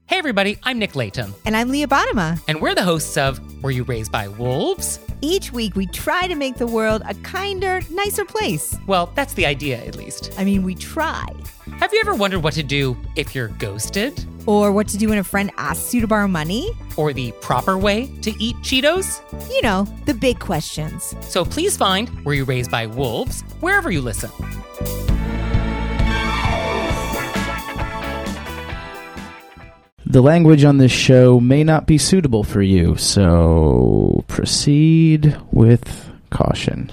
Hey everybody, I'm Nick Latham. And I'm Leah Bottima. And we're the hosts of Were You Raised by Wolves? Each week we try to make the world a kinder, nicer place. Well, that's the idea, at least. I mean, we try. Have you ever wondered what to do if you're ghosted? Or what to do when a friend asks you to borrow money? Or the proper way to eat Cheetos? You know, the big questions. So please find Were You Raised by Wolves wherever you listen. The language on this show may not be suitable for you, so proceed with caution.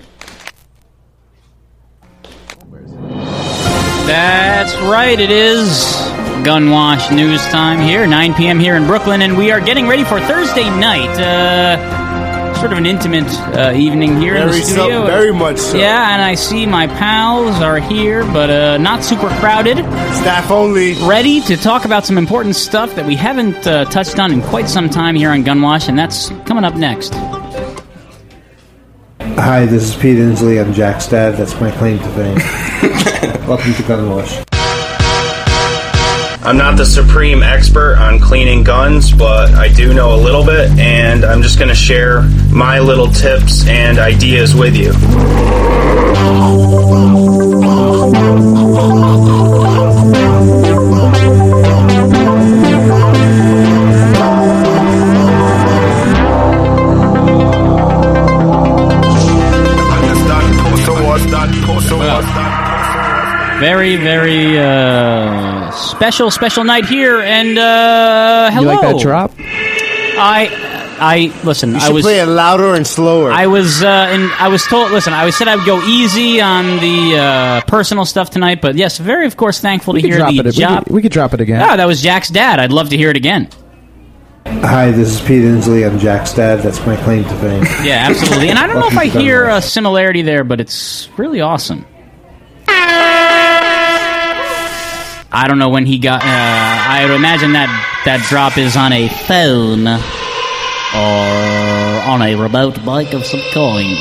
That's right, it is Gunwash News time here, 9 p.m. here in Brooklyn, and we are getting ready for Thursday night. Sort of an intimate evening here in the studio. Very much so. Yeah, and I see my pals are here, but not super crowded. Staff only. Ready to talk about some important stuff that we haven't touched on in quite some time here on Gunwash, and that's coming up next. Hi, this is Pete Inslee. I'm Jack's dad. That's my claim to fame. Welcome to Gunwash. I'm not the supreme expert on cleaning guns, but I do know a little bit, and I'm just going to share my little tips and ideas with you. Very, very special night here, and hello. You like that drop? I listen. You should play it louder and slower. I was told. Listen, I said I would go easy on the personal stuff tonight, but yes, very of course thankful to hear the job. We could drop it again. Oh, that was Jack's dad. I'd love to hear it again. Hi, this is Pete Inslee. I'm Jack's dad. That's my claim to fame. Yeah, absolutely. And I don't know if I hear a similarity there, but it's really awesome. I don't know when he got... I would imagine that drop is on a phone or on a remote mic of some kind.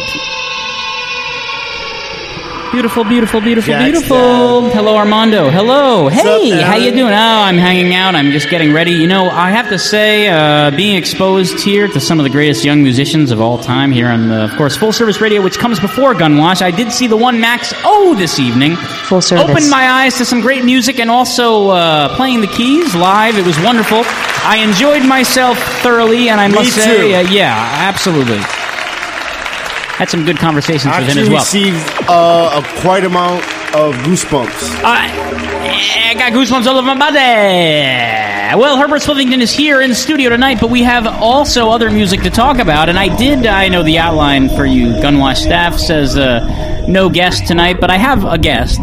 Beautiful. Hello, Armando. Hello. Hey, how you doing? Oh, I'm hanging out. I'm just getting ready. You know, I have to say, being exposed here to some of the greatest young musicians of all time here on, of course, Full Service Radio, which comes before Gunwash. I did see the one Max O this evening. Full Service. Opened my eyes to some great music and also playing the keys live. It was wonderful. I enjoyed myself thoroughly, and I must say, yeah, absolutely. Had some good conversations with him as well. Received quite amount of goosebumps. I got goosebumps all over my body. Well, Herbert Slivington is here in the studio tonight, but we have also other music to talk about. And I know the outline for you. Gunwash staff says no guest tonight, but I have a guest.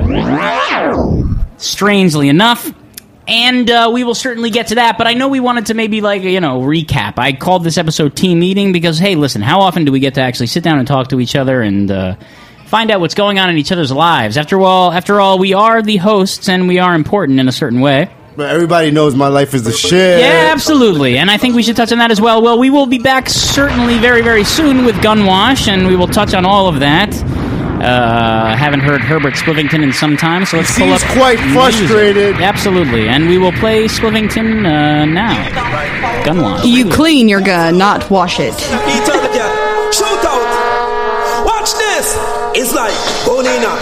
Strangely enough. And we will certainly get to that, but I know we wanted to maybe, recap. I called this episode Team Meeting because, hey, listen, how often do we get to actually sit down and talk to each other and find out what's going on in each other's lives? After all, we are the hosts, and we are important in a certain way. But everybody knows my life is the shit. Yeah, absolutely, and I think we should touch on that as well. Well, we will be back certainly very, very soon with Gunwash, and we will touch on all of that. Haven't heard Herbert Splivington in some time, so let's pull up. He's quite frustrated. Music. Absolutely, and we will play Splivington now. Gunwash. You clean your gun, not wash it. Shoot out. Watch this. It's like Bonina.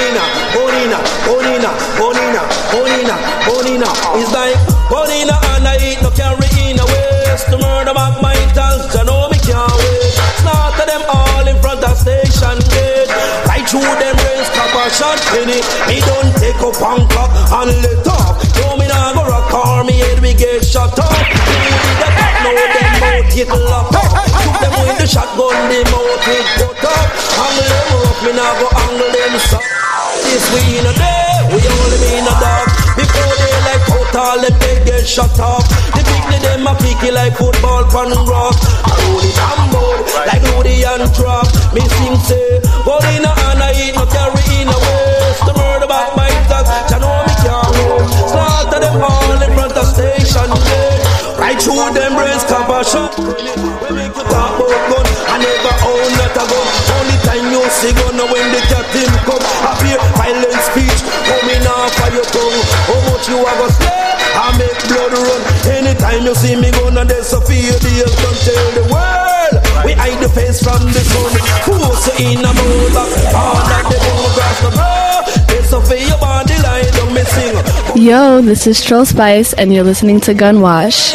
It's like Bonina and I eat no carry in a waste. To murder back my tals, you know me can't wait. Slaughter them all in front of station gate. Right through them race, copper shot penny. Me don't take up and cock and let off. No, me nah go rock or me head we get shot off. Me did the back, now them mouth get locked up. Shoot them with the shotgun, the mouth get put up. Angle them rough, me nah go angle them soft. This we in a day, we only be in a dark. Before they like out all them they get shut off. The picnic them a kicky like football pan rock. I roll it and board like Rudy and Trap. Me sing say, but in a hand I eat no carry in a waste. To murder back my dog, you know me can't hold. Slaughter them all in front of station gate. Right through them brains copper shot. We make you talk about gun, I never own not a gun. Only time you see gun when the captain come. I fear violent speech coming off of your tongue. How much you have a slay? I make blood run. Time you see me gonna disappear, don't tell the world. We hide the face from the sun. Who's in a mood of all of the grass the bro? Disappear your body line, don't me sing. Yo, this is Troll Spice, and you're listening to Gunwash.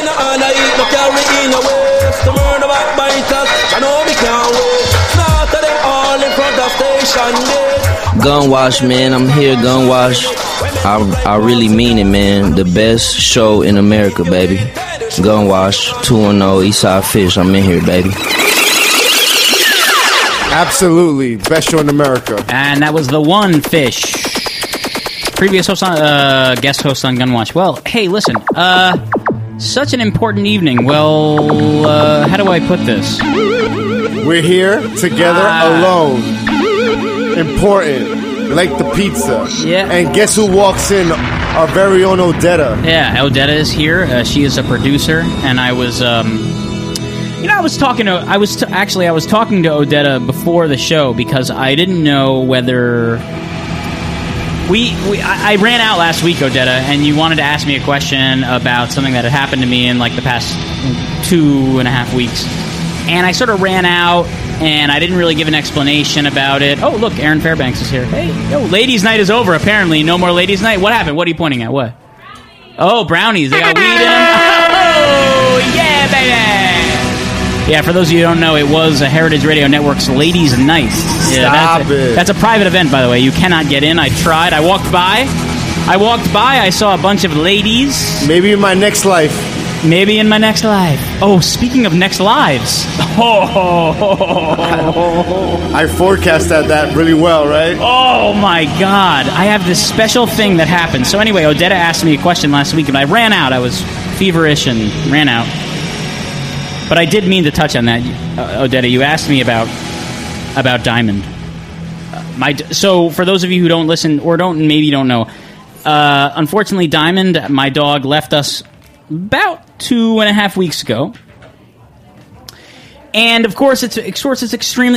Gunwash, man, I'm here, Gunwash. I really mean it, man. The best show in America, baby. Gunwash, 210 Eastside Fish. I'm in here, baby. Absolutely, best show in America. And that was the one Fish, previous host on, guest host on Gunwash. Well, hey, listen, such an important evening. Well, how do I put this? We're here together alone. Important, like the pizza. Yeah. And guess who walks in? Our very own Odetta. Yeah, Odetta is here. She is a producer, and I was, I was talking to Odetta before the show because I didn't know whether I ran out last week, Odetta, and you wanted to ask me a question about something that had happened to me in like the past 2.5 weeks, and I sort of ran out. And I didn't really give an explanation about it. Oh, look, Aaron Fairbanks is here. Hey, yo, ladies' night is over, apparently. No more ladies' night. What happened? What are you pointing at? What? Oh, brownies. They got weed in them. Oh, yeah, baby. Yeah, for those of you who don't know, it was a Heritage Radio Network's Ladies' Night. Yeah, that's a private event, by the way. You cannot get in. I tried. I walked by. I saw a bunch of ladies. Maybe in my next life. Maybe in my next life. Oh, speaking of next lives. I forecasted that really well, right? Oh, my God. I have this special thing that happened. So anyway, Odetta asked me a question last week, and I ran out. I was feverish and ran out. But I did mean to touch on that, Odetta. You asked me about Diamond. So for those of you who don't listen or maybe don't know, unfortunately, Diamond, my dog, left us about 2.5 weeks ago, and of course it's extremely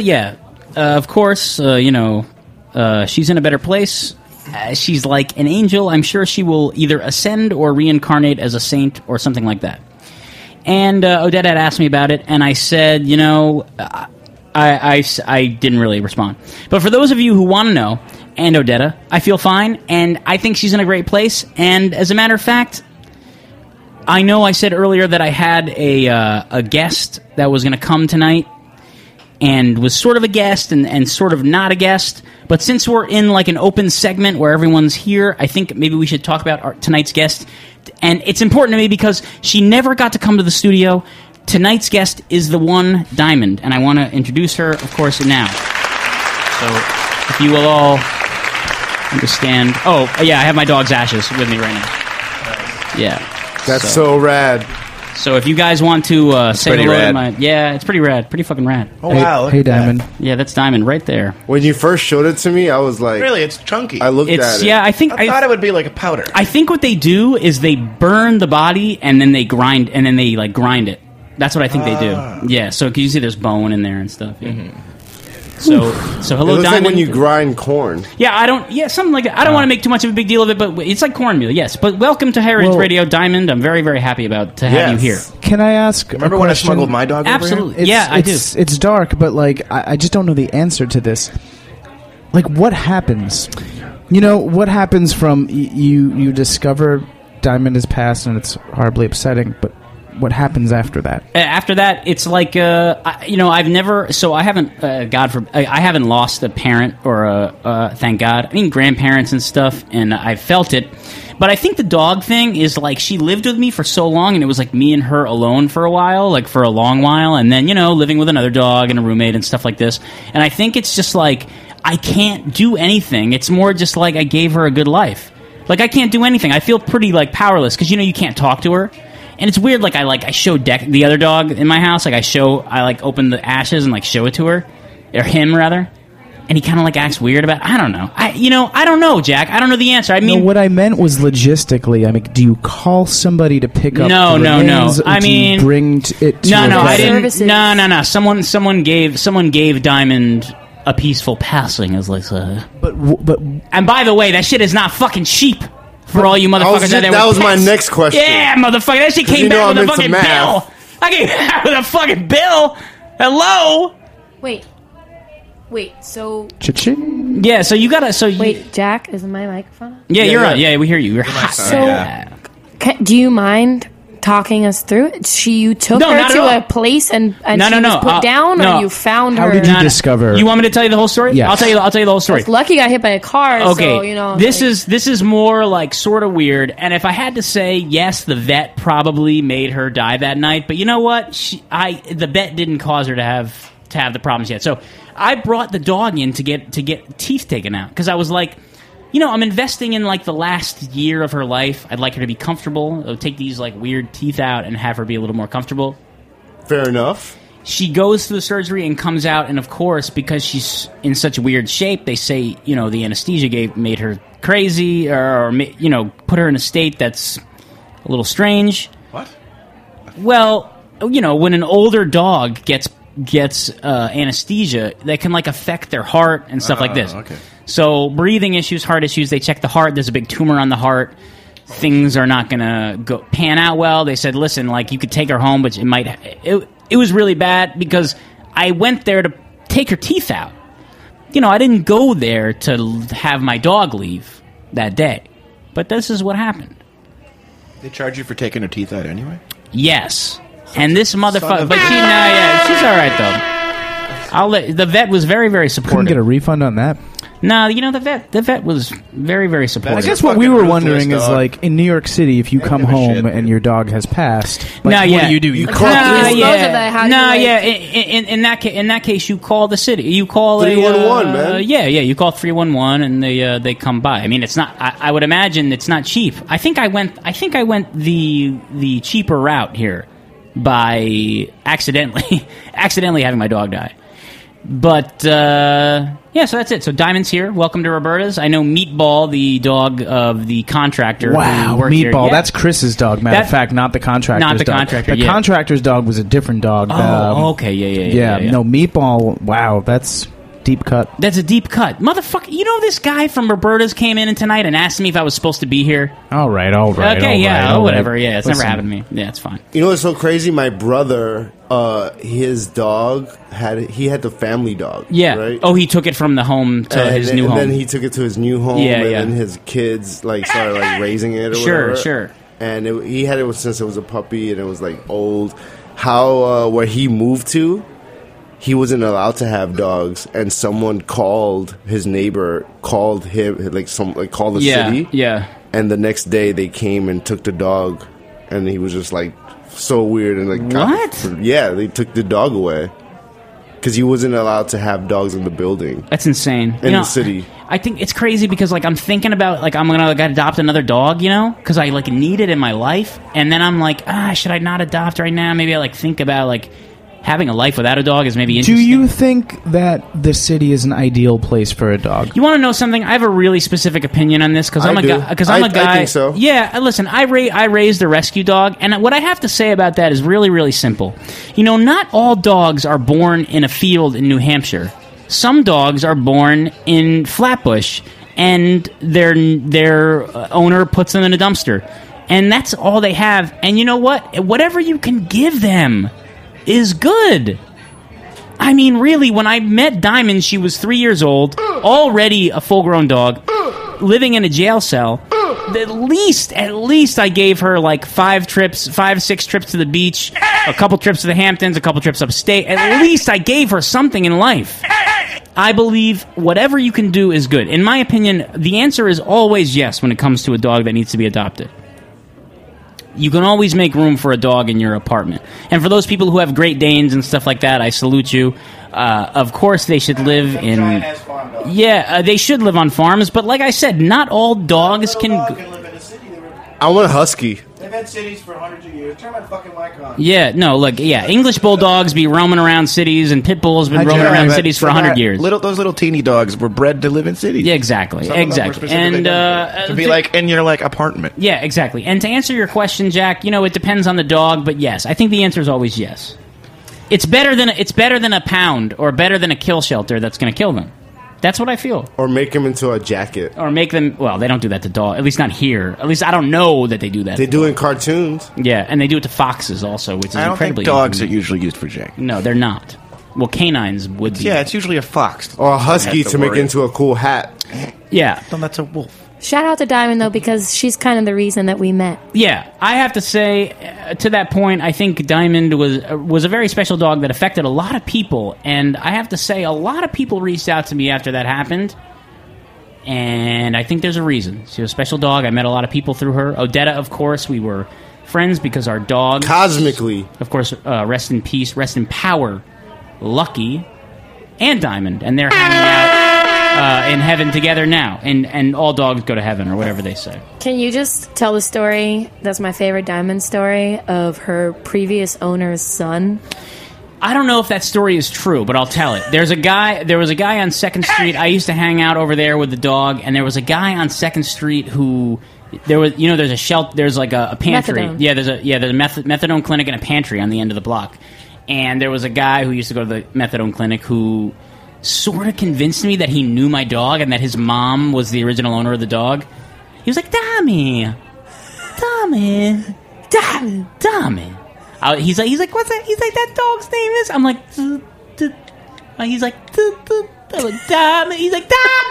she's in a better place. She's like an angel. I'm sure she will either ascend or reincarnate as a saint or something like that. And Odetta had asked me about it, and I said, I didn't really respond. But for those of you who want to know, and Odetta, I feel fine, and I think she's in a great place. And as a matter of fact, I know I said earlier that I had a guest that was going to come tonight and was sort of a guest and sort of not a guest. But since we're in like an open segment where everyone's here, I think maybe we should talk about tonight's guest. And it's important to me because she never got to come to the studio. Tonight's guest is the one Diamond, and I want to introduce her, of course, now. So if you will all understand. Oh, yeah, I have my dog's ashes with me right now. Yeah. That's so rad. So if you guys want to say hello rad. to my... Yeah, it's pretty rad. Pretty fucking rad. Oh, wow. Hey, Diamond. Yeah, that's Diamond right there. When you first showed it to me, I was like... Really? It's chunky. I looked at it. Yeah, I thought it would be like a powder. I think what they do is they burn the body and then they grind it. That's what I think they do. Yeah, so you see there's bone in there and stuff. Yeah. Mm-hmm. So hello, it looks Diamond. like when you grind corn. Yeah, something like that. I don't want to make too much of a big deal of it, but it's like cornmeal, yes. But welcome to Heritage Radio, Diamond. I'm very, very happy to have you here. Can I ask Remember when I smuggled my dog Absolutely. over here? Yeah, I do. It's dark, but like I just don't know the answer to this. Like, what happens? What happens from you discover Diamond has passed and it's horribly upsetting, but what happens after that? After that, it's like I haven't lost a parent or thank God. I mean, grandparents and stuff, and I felt it. But I think the dog thing is like she lived with me for so long, and it was like me and her alone for a while, like for a long while, and then living with another dog and a roommate and stuff like this. And I think it's just like I can't do anything. It's more just like I gave her a good life. Like I can't do anything. I feel pretty like powerless because you can't talk to her. And it's weird, like I show the other dog in my house, I open the ashes and show it to her, or him rather, and he kind of acts weird about it. I don't know. I don't know, Jack. I don't know the answer. I mean, what I meant was logistically. I mean, do you call somebody to pick up? No. I mean, bring it to no. I didn't. Services. No. Someone gave Diamond a peaceful passing, as they say. But and by the way, that shit is not fucking cheap. For all you motherfuckers out there, that with was my pets. next question. Yeah, motherfucker, that shit came you know back with I'm a into fucking math. bill. I came back with a fucking bill. Hello. Wait, so... Cha-ching. Yeah, so you gotta... Wait, Jack, is my microphone on? Yeah, you're on. Yeah, we hear you. You're hot. So, do you mind talking us through it? You took No, her not at to all. a place and No, she was put down, no. or you found her? How did you discover? You want me to tell you the whole story? Yes. I'll tell you the whole story. It's lucky you got hit by a car, Okay, so, you know... this is more like sort of weird. And if I had to say, yes, the vet probably made her die that night. But you know what? The vet didn't cause her to have the problems yet. So I brought the dog in to get teeth taken out because I was like, you know, I'm investing in like the last year of her life. I'd like her to be comfortable. I'll take these like weird teeth out and have her be a little more comfortable. Fair enough. She goes through the surgery and comes out, and of course, because she's in such weird shape, they say, you know, the anesthesia made her crazy, or you know, put her in a state that's a little strange. What? Well, you know, when an older dog gets anesthesia, that can like affect their heart and stuff like this. Okay. So breathing issues, heart issues, they check the heart. There's a big tumor on the heart. Things are not going to pan out well. They said, listen, like you could take her home, but it was really bad because I went there to take her teeth out. You know, I didn't go there to have my dog leave that day. But this is what happened. They charge you for taking her teeth out anyway? Yes. And this motherfucker, but she's all right though. The vet was very, very supportive. Couldn't get a refund on that. No, you know, the vet was very, very supportive. I guess what we were wondering is, like, in New York City, if you come home and your dog has passed, like, what do you do? You call In that case, you call the city. You call 311, man. You call 311, and they come by. I mean, it's not. I would imagine it's not cheap. I think I went the cheaper route here by accidentally having my dog die. But, so that's it. So Diamond's here. Welcome to Roberta's. I know Meatball, the dog of the contractor. Wow, Meatball. Yeah. That's Chris's dog, matter of fact, not the contractor's dog. Not the contractor, The contractor's dog was a different dog. Okay, yeah. No, Meatball, wow, that's deep cut. That's a deep cut. Motherfucker, you know this guy from Roberta's came in tonight and asked me if I was supposed to be here? All right. Okay, whatever. Yeah, it's never happened to me. Yeah, it's fine. You know what's so crazy? My brother, his dog, he had the family dog. Yeah. Right? Oh, he took it from the home to his new home. And then he took it to his new home, then his kids started raising it or whatever. Sure. And he had it since it was a puppy and it was old. Where he moved to, he wasn't allowed to have dogs, and someone called his neighbor, called him, called the city. Yeah. And the next day they came and took the dog, and he was just so weird and what? They took the dog away because he wasn't allowed to have dogs in the building. That's insane. In the city. I think it's crazy because I'm thinking about I'm gonna adopt another dog, you know, because I need it in my life, and then I'm like, should I not adopt right now? Maybe I think about having a life without a dog is maybe interesting. Do you think that the city is an ideal place for a dog? You want to know something? I have a really specific opinion on this because I'm a guy. I think so. Yeah, listen, I raised a rescue dog, and what I have to say about that is really, really simple. You know, not all dogs are born in a field in New Hampshire. Some dogs are born in Flatbush, and their owner puts them in a dumpster, and that's all they have. And you know what? Whatever you can give them is good. I mean, really, when I met Diamond, she was 3 years old, already a full-grown dog, living in a jail cell. At least I gave her 5, 6 trips to the beach, a couple trips to the Hamptons, a couple trips upstate. At least I gave her something in life. I believe whatever you can do is good. In my opinion, the answer is always yes when it comes to a dog that needs to be adopted. You can always make room for a dog in your apartment. And for those people who have Great Danes and stuff like that, I salute you. Of course, they should live in... they should live on farms. But like I said, not all dogs can live in a city. I want a husky. They've had cities for hundreds of years. Turn my fucking mic on. Yeah, no, look, English bulldogs be roaming around cities, and pit bulls been roaming around cities for 100 years. Those little teeny dogs were bred to live in cities. Yeah, exactly. And to be in your apartment. Yeah, exactly. And to answer your question, Jack, it depends on the dog, but yes, I think the answer is always yes. It's better than a pound or better than a kill shelter that's going to kill them. That's what I feel. Or make him into a jacket. Or make them... Well, they don't do that to dogs. At least not here. At least I don't know that they do that. They do in cartoons. Yeah, and they do it to foxes also, which is I don't incredibly... think dogs are usually used for jacket. No, they're not. Well, canines would be. Yeah, it's usually a fox. Or a husky to make into a cool hat. Yeah. Then that's a wolf. Shout out to Diamond, though, because she's kind of the reason that we met. Yeah, I have to say, to that point, I think Diamond was a very special dog that affected a lot of people, and I have to say, a lot of people reached out to me after that happened, and I think there's a reason. She was a special dog. I met a lot of people through her. Odetta, of course, we were friends because our dog... Cosmically. Of course, rest in peace, rest in power, Lucky, and Diamond, and they're hanging out in heaven together now, and all dogs go to heaven, or whatever they say. Can you just tell the story, that's my favorite Diamond story, of her previous owner's son? I don't know if that story is true, but I'll tell it. There was a guy on 2nd Street. I used to hang out over there with the dog, and there was a guy on 2nd Street who... there's a shelter, there's like a pantry. Methadone. Yeah, there's a methadone clinic and a pantry on the end of the block. And there was a guy who used to go to the methadone clinic who sort of convinced me that he knew my dog and that his mom was the original owner of the dog. He was like, Tommy. He's like, what's that? He's like, that dog's name is? I'm like, he's like, Tommy. He's like,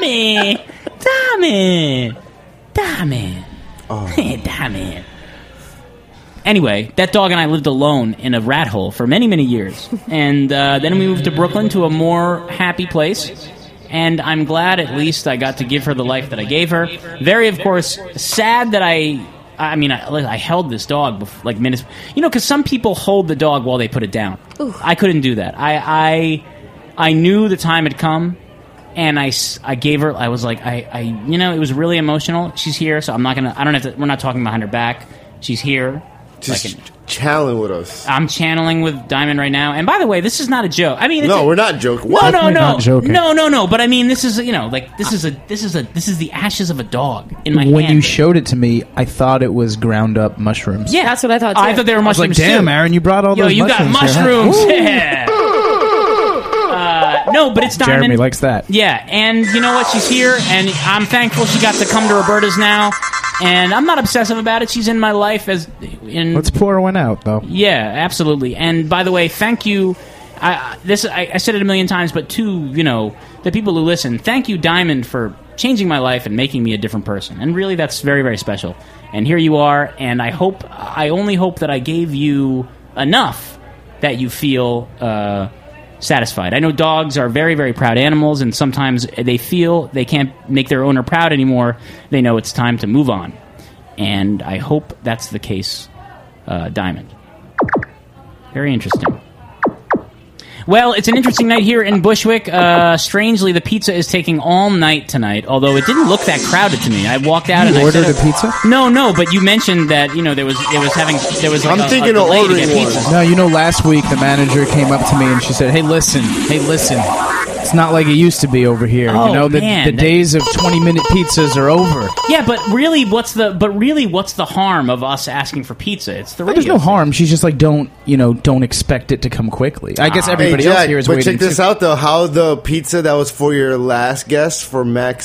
Tommy. Oh. Tommy. Anyway, that dog and I lived alone in a rat hole for many, many years. And then we moved to Brooklyn to a more happy place. And I'm glad at least I got to give her the life that I gave her. Very, of course, sad that I held this dog like minutes. You know, because some people hold the dog while they put it down. Ooh. I couldn't do that. I knew the time had come. And I gave her, I was like, it was really emotional. She's here, so we're not talking behind her back. She's here. Just channeling with us. I'm channeling with Diamond right now. And by the way, this is not a joke. I mean, we're not joking. No. Not joking. No. But I mean, this is the ashes of a dog in my hand. When you showed it to me, I thought it was ground up mushrooms. Yeah, that's what I thought too. I thought they were mushrooms. I was like, damn, Aaron, you brought all those mushrooms. You got mushrooms. Yeah. No, but it's Diamond. Jeremy likes that. Yeah, and you know what? She's here, and I'm thankful she got to come to Roberta's now. And I'm not obsessive about it. She's in my life Let's pour one out, though. Yeah, absolutely. And by the way, thank you. I said it a million times, but to the people who listen, thank you, Diamond, for changing my life and making me a different person. And really, that's very, very special. And here you are. And I only hope that I gave you enough that you feel satisfied. I know dogs are very, very proud animals, and sometimes they feel they can't make their owner proud anymore. They know it's time to move on. And I hope that's the case, Diamond. Very interesting. Well, it's an interesting night here in Bushwick. Strangely, the pizza is taking all night tonight, although it didn't look that crowded to me. I walked out and I ordered a pizza? No, but you mentioned that, there was I'm thinking of ordering one. No, last week the manager came up to me and she said, Hey, listen. It's not like it used to be over here. Oh, the days of 20-minute pizzas are over. Yeah, but really, what's the harm of us asking for pizza? It's the radio. There's no harm. She's just like, don't expect it to come quickly. I guess everybody else Jack, here is but waiting. Check this out though. How the pizza that was for your last guest for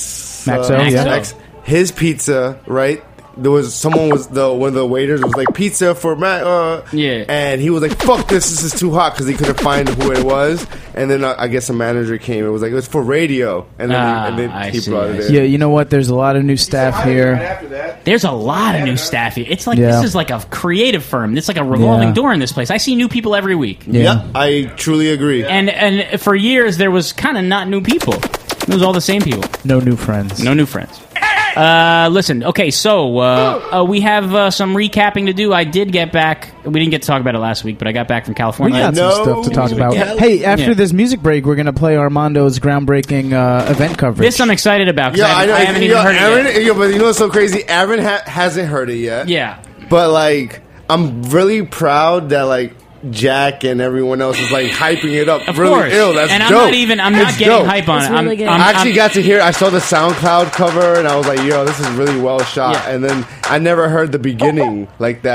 Max, his pizza, right? There was one of the waiters was like, pizza for Matt, yeah, and he was like, fuck this is too hot, because he couldn't find who it was. And then I guess a manager came. It was like, it's for radio, and then he brought it in. Yeah, you know what? There's a lot of new staff here. There's a lot of new staff here. It's like this is like a creative firm. It's like a revolving door in this place. I see new people every week. Yeah, I truly agree. And for years there was kind of not new people. It was all the same people. No new friends. Listen, okay, so we have some recapping to do. I did get back. We didn't get to talk about it last week, but I got back from California. We got some stuff to talk about. Hey, after this music break, we're going to play Armando's groundbreaking event coverage. This I'm excited about. Yeah, I haven't even heard it yet. But you know what's so crazy? Aaron hasn't heard it yet. Yeah. But, I'm really proud that, Jack and everyone else is hyping it up. Of really course. ill. That's and dope. I'm not getting dope. hype on it. Really good. I actually got to hear. I saw the SoundCloud cover and I was like, "Yo, this is really well shot." Yeah. And then I never heard the beginning like that.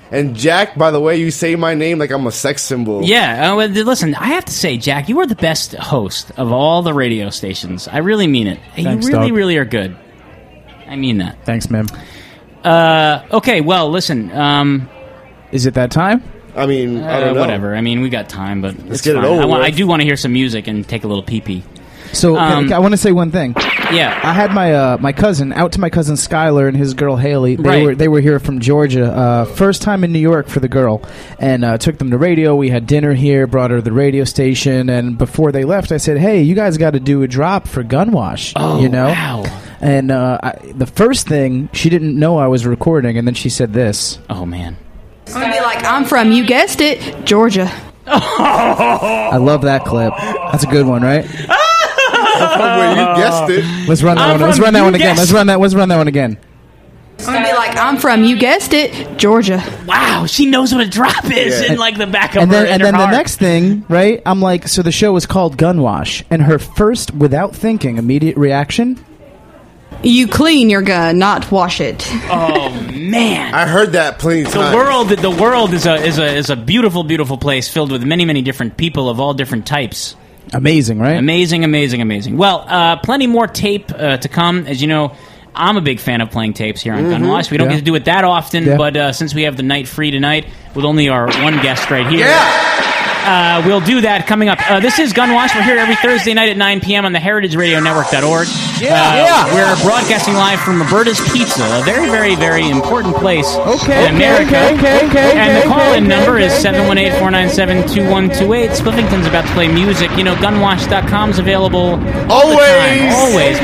And Jack, by the way, you say my name like I'm a sex symbol. Yeah, listen, I have to say, Jack, you are the best host of all the radio stations. I really mean it. Thanks, you really, dog. really are good. I mean that. Thanks, man. Okay, well, listen. Is it that time? I mean, I don't know. Whatever. I mean, we got time, but Let's get it over with. I do want to hear some music and take a little pee-pee. So I want to say one thing. Yeah, I had my cousin out to my cousin Skylar and his girl Haley. Right. They were here from Georgia. First time in New York for the girl, and took them to radio. We had dinner here, brought her to the radio station, and before they left, I said, "Hey, you guys got to do a drop for Gunwash." Oh, you know? wow. And the first thing, she didn't know I was recording, and then she said this. Oh man. I'm gonna be like, I'm from, you guessed it, Georgia. I love that clip. That's a good one, right? You guessed it. Let's run that one. Let's run that one again. Let's run that one again. I'm gonna be like, I'm from, you guessed it, Georgia. Wow, she knows what a drop is in like the back of and her. then, and then the next thing, right? I'm like, so the show was called Gunwash, and her first, without thinking, immediate reaction. You clean your gun, not wash it. Oh man! I heard that plenty of times. The world is a beautiful, beautiful place filled with many, many different people of all different types. Amazing, right? Amazing. Well, plenty more tape to come. As you know, I'm a big fan of playing tapes here on Gunwash. We don't get to do it that often, but since we have the night free tonight with only our one guest right here, we'll do that coming up. This is Gunwash. We're here every Thursday night at 9 p.m. on the heritageradionetwork.org. We're broadcasting live from Roberta's Pizza, a very, very, very important place in America. And the call-in number is 718-497-2128. Spliffington's about to play music. You know, Gunwash.com is available all the time. Always.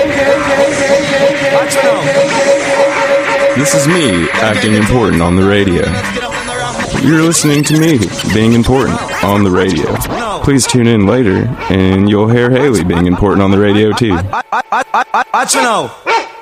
This is me acting important on the radio. You're listening to me being important on the radio. Please tune in later, and you'll hear Haley being important on the radio, too. Watch you now.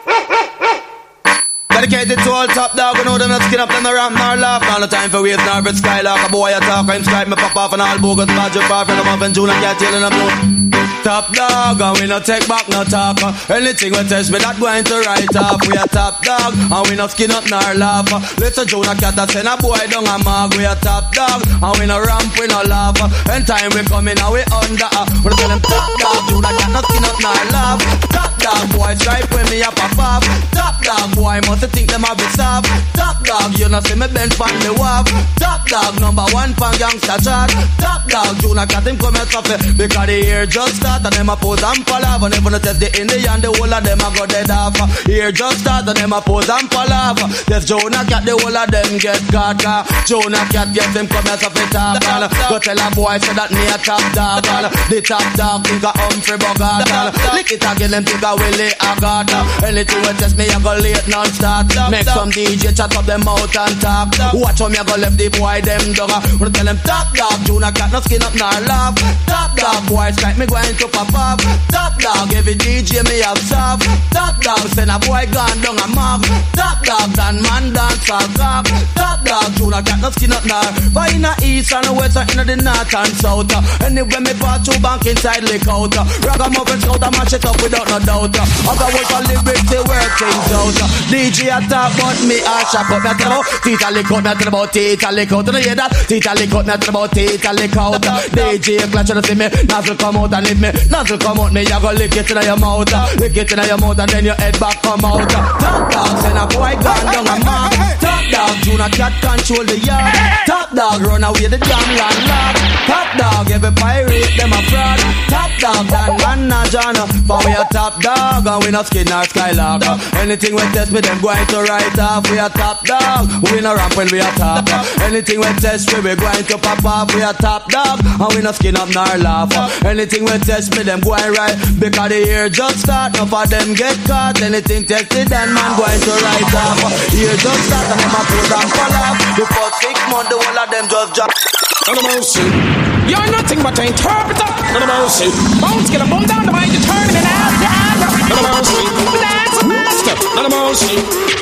Dedicated to all top dog, who know them not skin up, them no ramp, nor laugh. Not no time for waves, nor bit skylark. A boy attack, I'm scribe, me pop off, and all bogus, badger, far from the muff, and June, and cat tail, and a blue. Top dog, and we no take back, no talk. Anything we test me, that going to write off. We a top dog, and we no skin up, nor laugh. Little June, a cat, that send a boy down a mark. We a top dog, and we no ramp, we no laugh. And time we coming, and we under. We tell them top dog, June, a cat, no skin up, nor laugh. Top dog, boy, stripe when me a pop off. Top dog, boy, must think them a bit soft. Top dog, you know see me bend pan me wap. Top dog, number one fan gangsta chat. Top dog, June, a cat, him come here suffer. Because the year just start, and them a pose and fall off. And never no test the Indian, the whole of them a go dead off. Here just start, and them a pose and fall off. Test Jonah cat, the whole of them get caught. Jonah cat, yes, him come here suffer top. Go tell a boy, say that me a top dog. The top dog, think a Humphrey Bogart. Lick it again, them think a Willie Agat. Anything we test me, I go late non-stop. Make some DJ chat up them out and talk. Watch how me I go left the boy them dog. Wanna tell them top dog, Juna cat no skin up nor laugh. Top dog, boy strike me going to pop up. Top dog, every DJ me have soft. Top dog, send a boy gone down a mob. Top dog, dan man dance a cock. Top dog, Juna cat no skin up nor. By in the east and the west and in the north and south. Anyway me part two bank inside lick out. Ragamuffin scout and match it up without no doubt. Other words for lyrics they work things out. DJ attack but me a shop up. Me tell about Tita lick out. Me tell about Tita lick out. Do you hear that? Tita lick out. Me tell about Tita lick out. DJ clutch to see me nozzle come out and if me nozzle come out me you go lick it in your mouth. Lick it in your mouth and then your head back come out. Top dog send a boy gone down a mark. Top dog Juna cat control the yard. Top dog run away the damn landlord. Top dog every pirate them a fraud. Top dog Dan Man na John. For we a top dog and we no skin or skylark. Anything we test me them going to write off. We a top dog, we no ramp when we a top. Anything we test we going to pop off. We a top dog and we no skin up nor laugh. Anything we test me them going right. Because the year just start, none of them get caught. Anything tested then man going to write off. Year just start and them a put and fall off. The first 6 months the whole of them just jump. None of mercy. You're nothing but an interpreter. None of mercy. Bones get a bum down the mind, you turn it out. None of mercy. That's a master. None of mercy.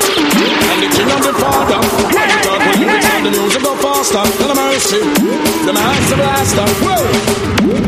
And the king of the father. When you talk, when you return the news, you go faster. None of mercy. The master blaster. Whoa.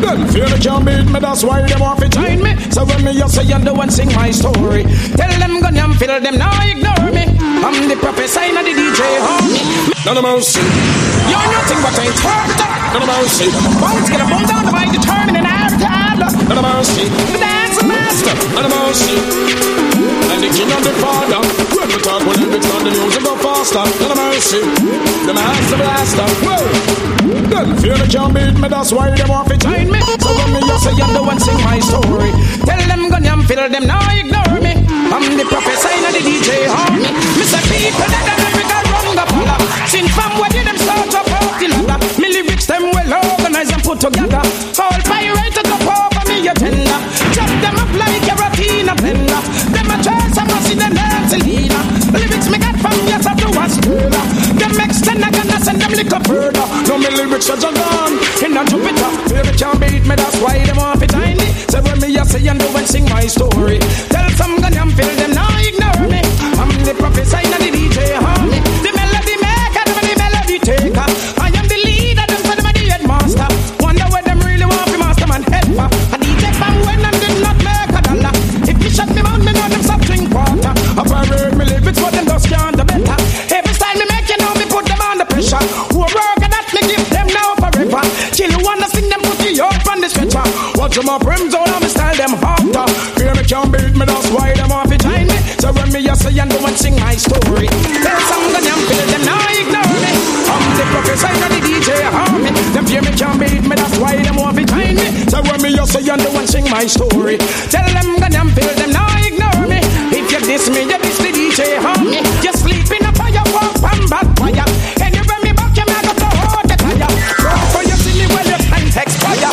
Them fear they can't beat me, that's why they want to join me. So when me just say you do and sing my story, tell them gun and fill them, now ignore me. I'm the professor and the DJ, homie. None of mercy. You're nothing but a interpreter. None of mercy. Bones get a bump down the mic, determined and advertiser. None of mercy. The dance master. None of mercy. And the king of the father. When we talk with lyrics on the music go faster. None of mercy. The master blaster. Whoa. Them fear they can't beat me, that's why they want to join me. So when me just say you do and sing my story, tell them gun and fill them, now ignore me. I'm the professor and the DJ, homie. Mr. People that America run the polar. Since from where did them start up out the ladder? Me lyrics them well organized and put together. All pirated up over me a tender. Chop them up like a rotina blender. Them a chance I must see them dancing leader. Lyrics me got from yes up to Australia. Them extend I gonna send them little further. No me lyrics are gone in a Jupiter. Baby can't beat me, that's why them want to join me. So when me just say and do and sing my story, tell some gun and fill them, now ignore me. I'm the professor and the DJ, homie. The melody maker, the melody taker. I am the leader, them for them the headmaster. Wonder where them really want to master man head for. A DJ bang when them did not make a dollar. If you shut me out, me know them stop drink water. If I read me lyrics, but them just can't do better. Every style me make, you know me put them under pressure. Who work at that, me give them now forever. Chill, who wanna sing them, put you up on the stretcher. Watch them up, rims on me style them harder. Fear me can't beat me, that's why them want to join me. So when me just say and do and sing my story, tell some gun and fill them, now ignore me. I'm the professor and the DJ, homie. Them fear me can't beat me, that's why them want to join me. So when me just say and do and sing my story, tell them gun and fill them, now ignore me. If you diss me, you diss the DJ, homie. You sleep in a fire, walk and bad fire. Anywhere me back, you make up the whole the tire. So you see me when your time expire.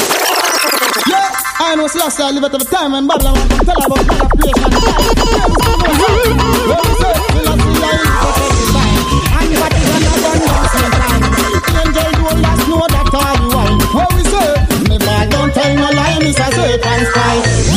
I know Celeste, I live at the time and Babylon want to tell about manipulation. Well, we say, Celeste, I live at the time. And what is another nonsense time? Angel don't last, know that all you want. Well, we say, never don't tell no lie, Mr. Satan spy.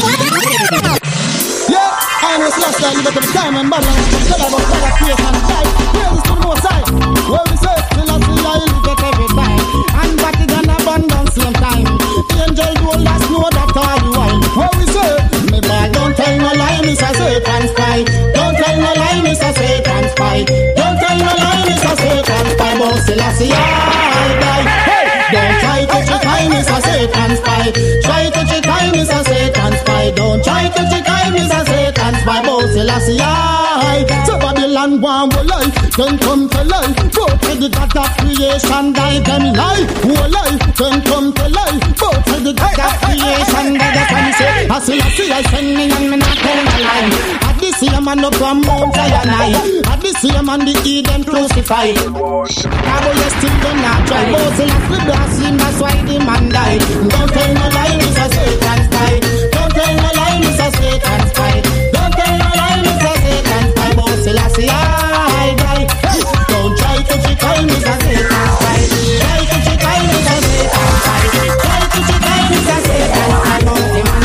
Yeah, I know Celeste, I live at the time and Babylon want to tell about manipulation. Praise to the Most High. Well, we say, Celeste, I live at every time. And what is an abundance same time? Angel don't last, know that all you want. What we say? Me bad, don't tell no lie, Mr. Satan spy. Don't tell no lie, Mr. Satan spy. Don't tell no lie, Mr. Satan spy. But Selassie, I die. Hey! Don't try to trick I, Mr. Satan spy. Try to trick I, Mr. Satan spy. Don't try to trick I, Mr. Satan spy. But Selassie, I. So Babylon one will life, then come to life. Both to the God of creation, die them life. Whole life, then come to life. Both to the God of creation, die the can say. I Selassie, I send me and me not tell my lie. At the same man up from Mount Sinai. At the same man the Eden crucified. Cabo you still do not try. But Selassie bless him, that's why the man died. Don't tell no lie, Mr. Satan spy. Don't tell no lie, Mr. Satan spy. Don't tell no lie, Mr. Satan spy. But Selassie, I die. Don't try to trick I, Mr. Satan spy. Try to trick I, Mr. Satan spy. Try to trick I, Mr. Satan spy. Don't the man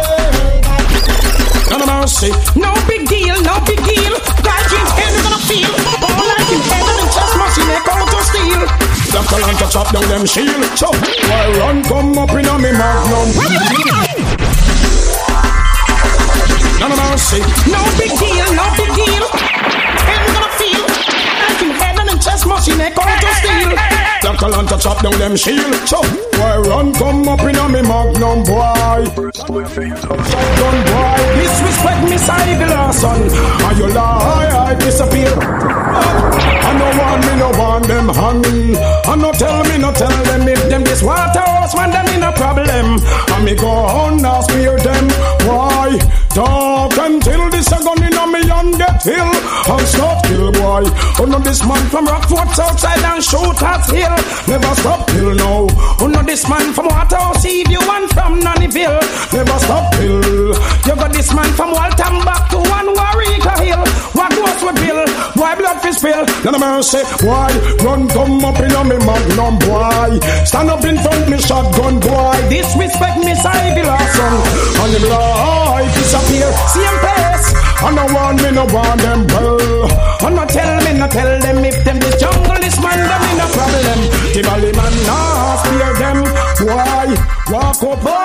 none of mercy. No big deal, no big deal. God in heaven gonna feel. All life in heaven and just must make out to steal. Dr. Lanta chop down them shield. So why run come up in a me magnum? None of mercy. No big deal, no big deal. Heaven gonna feel. Life in heaven and just must make out to steal. Dr. Lanta chop down them shield. So why run come up in a me magnum, boy? Gun boy, disrespect me side the last son. And you lie, I disappear. I no want them hanging. And no tell them if them this water house man them in a problem. And me go on and spear them. Why? Talk until this a gun in a me and get hill. And stop kill boy. Oh no this man from Rockford outside and shoot at hill. Never stop kill now. Oh no this man from Waterhouse Eve you one from Nannyville. Never stop kill. You got this man from Waltham back to one Warwick Hill. What goes with Bill? Why blood fist spill? None of mercy. Why? Run come up in a me magnum boy. Stand up in front me shotgun boy. Disrespect me side the last son. And the life disappear. Same place. I no want them well. I no tell them if them this jungle this man them in a problem. The valley man nah spear them. Why? Walk up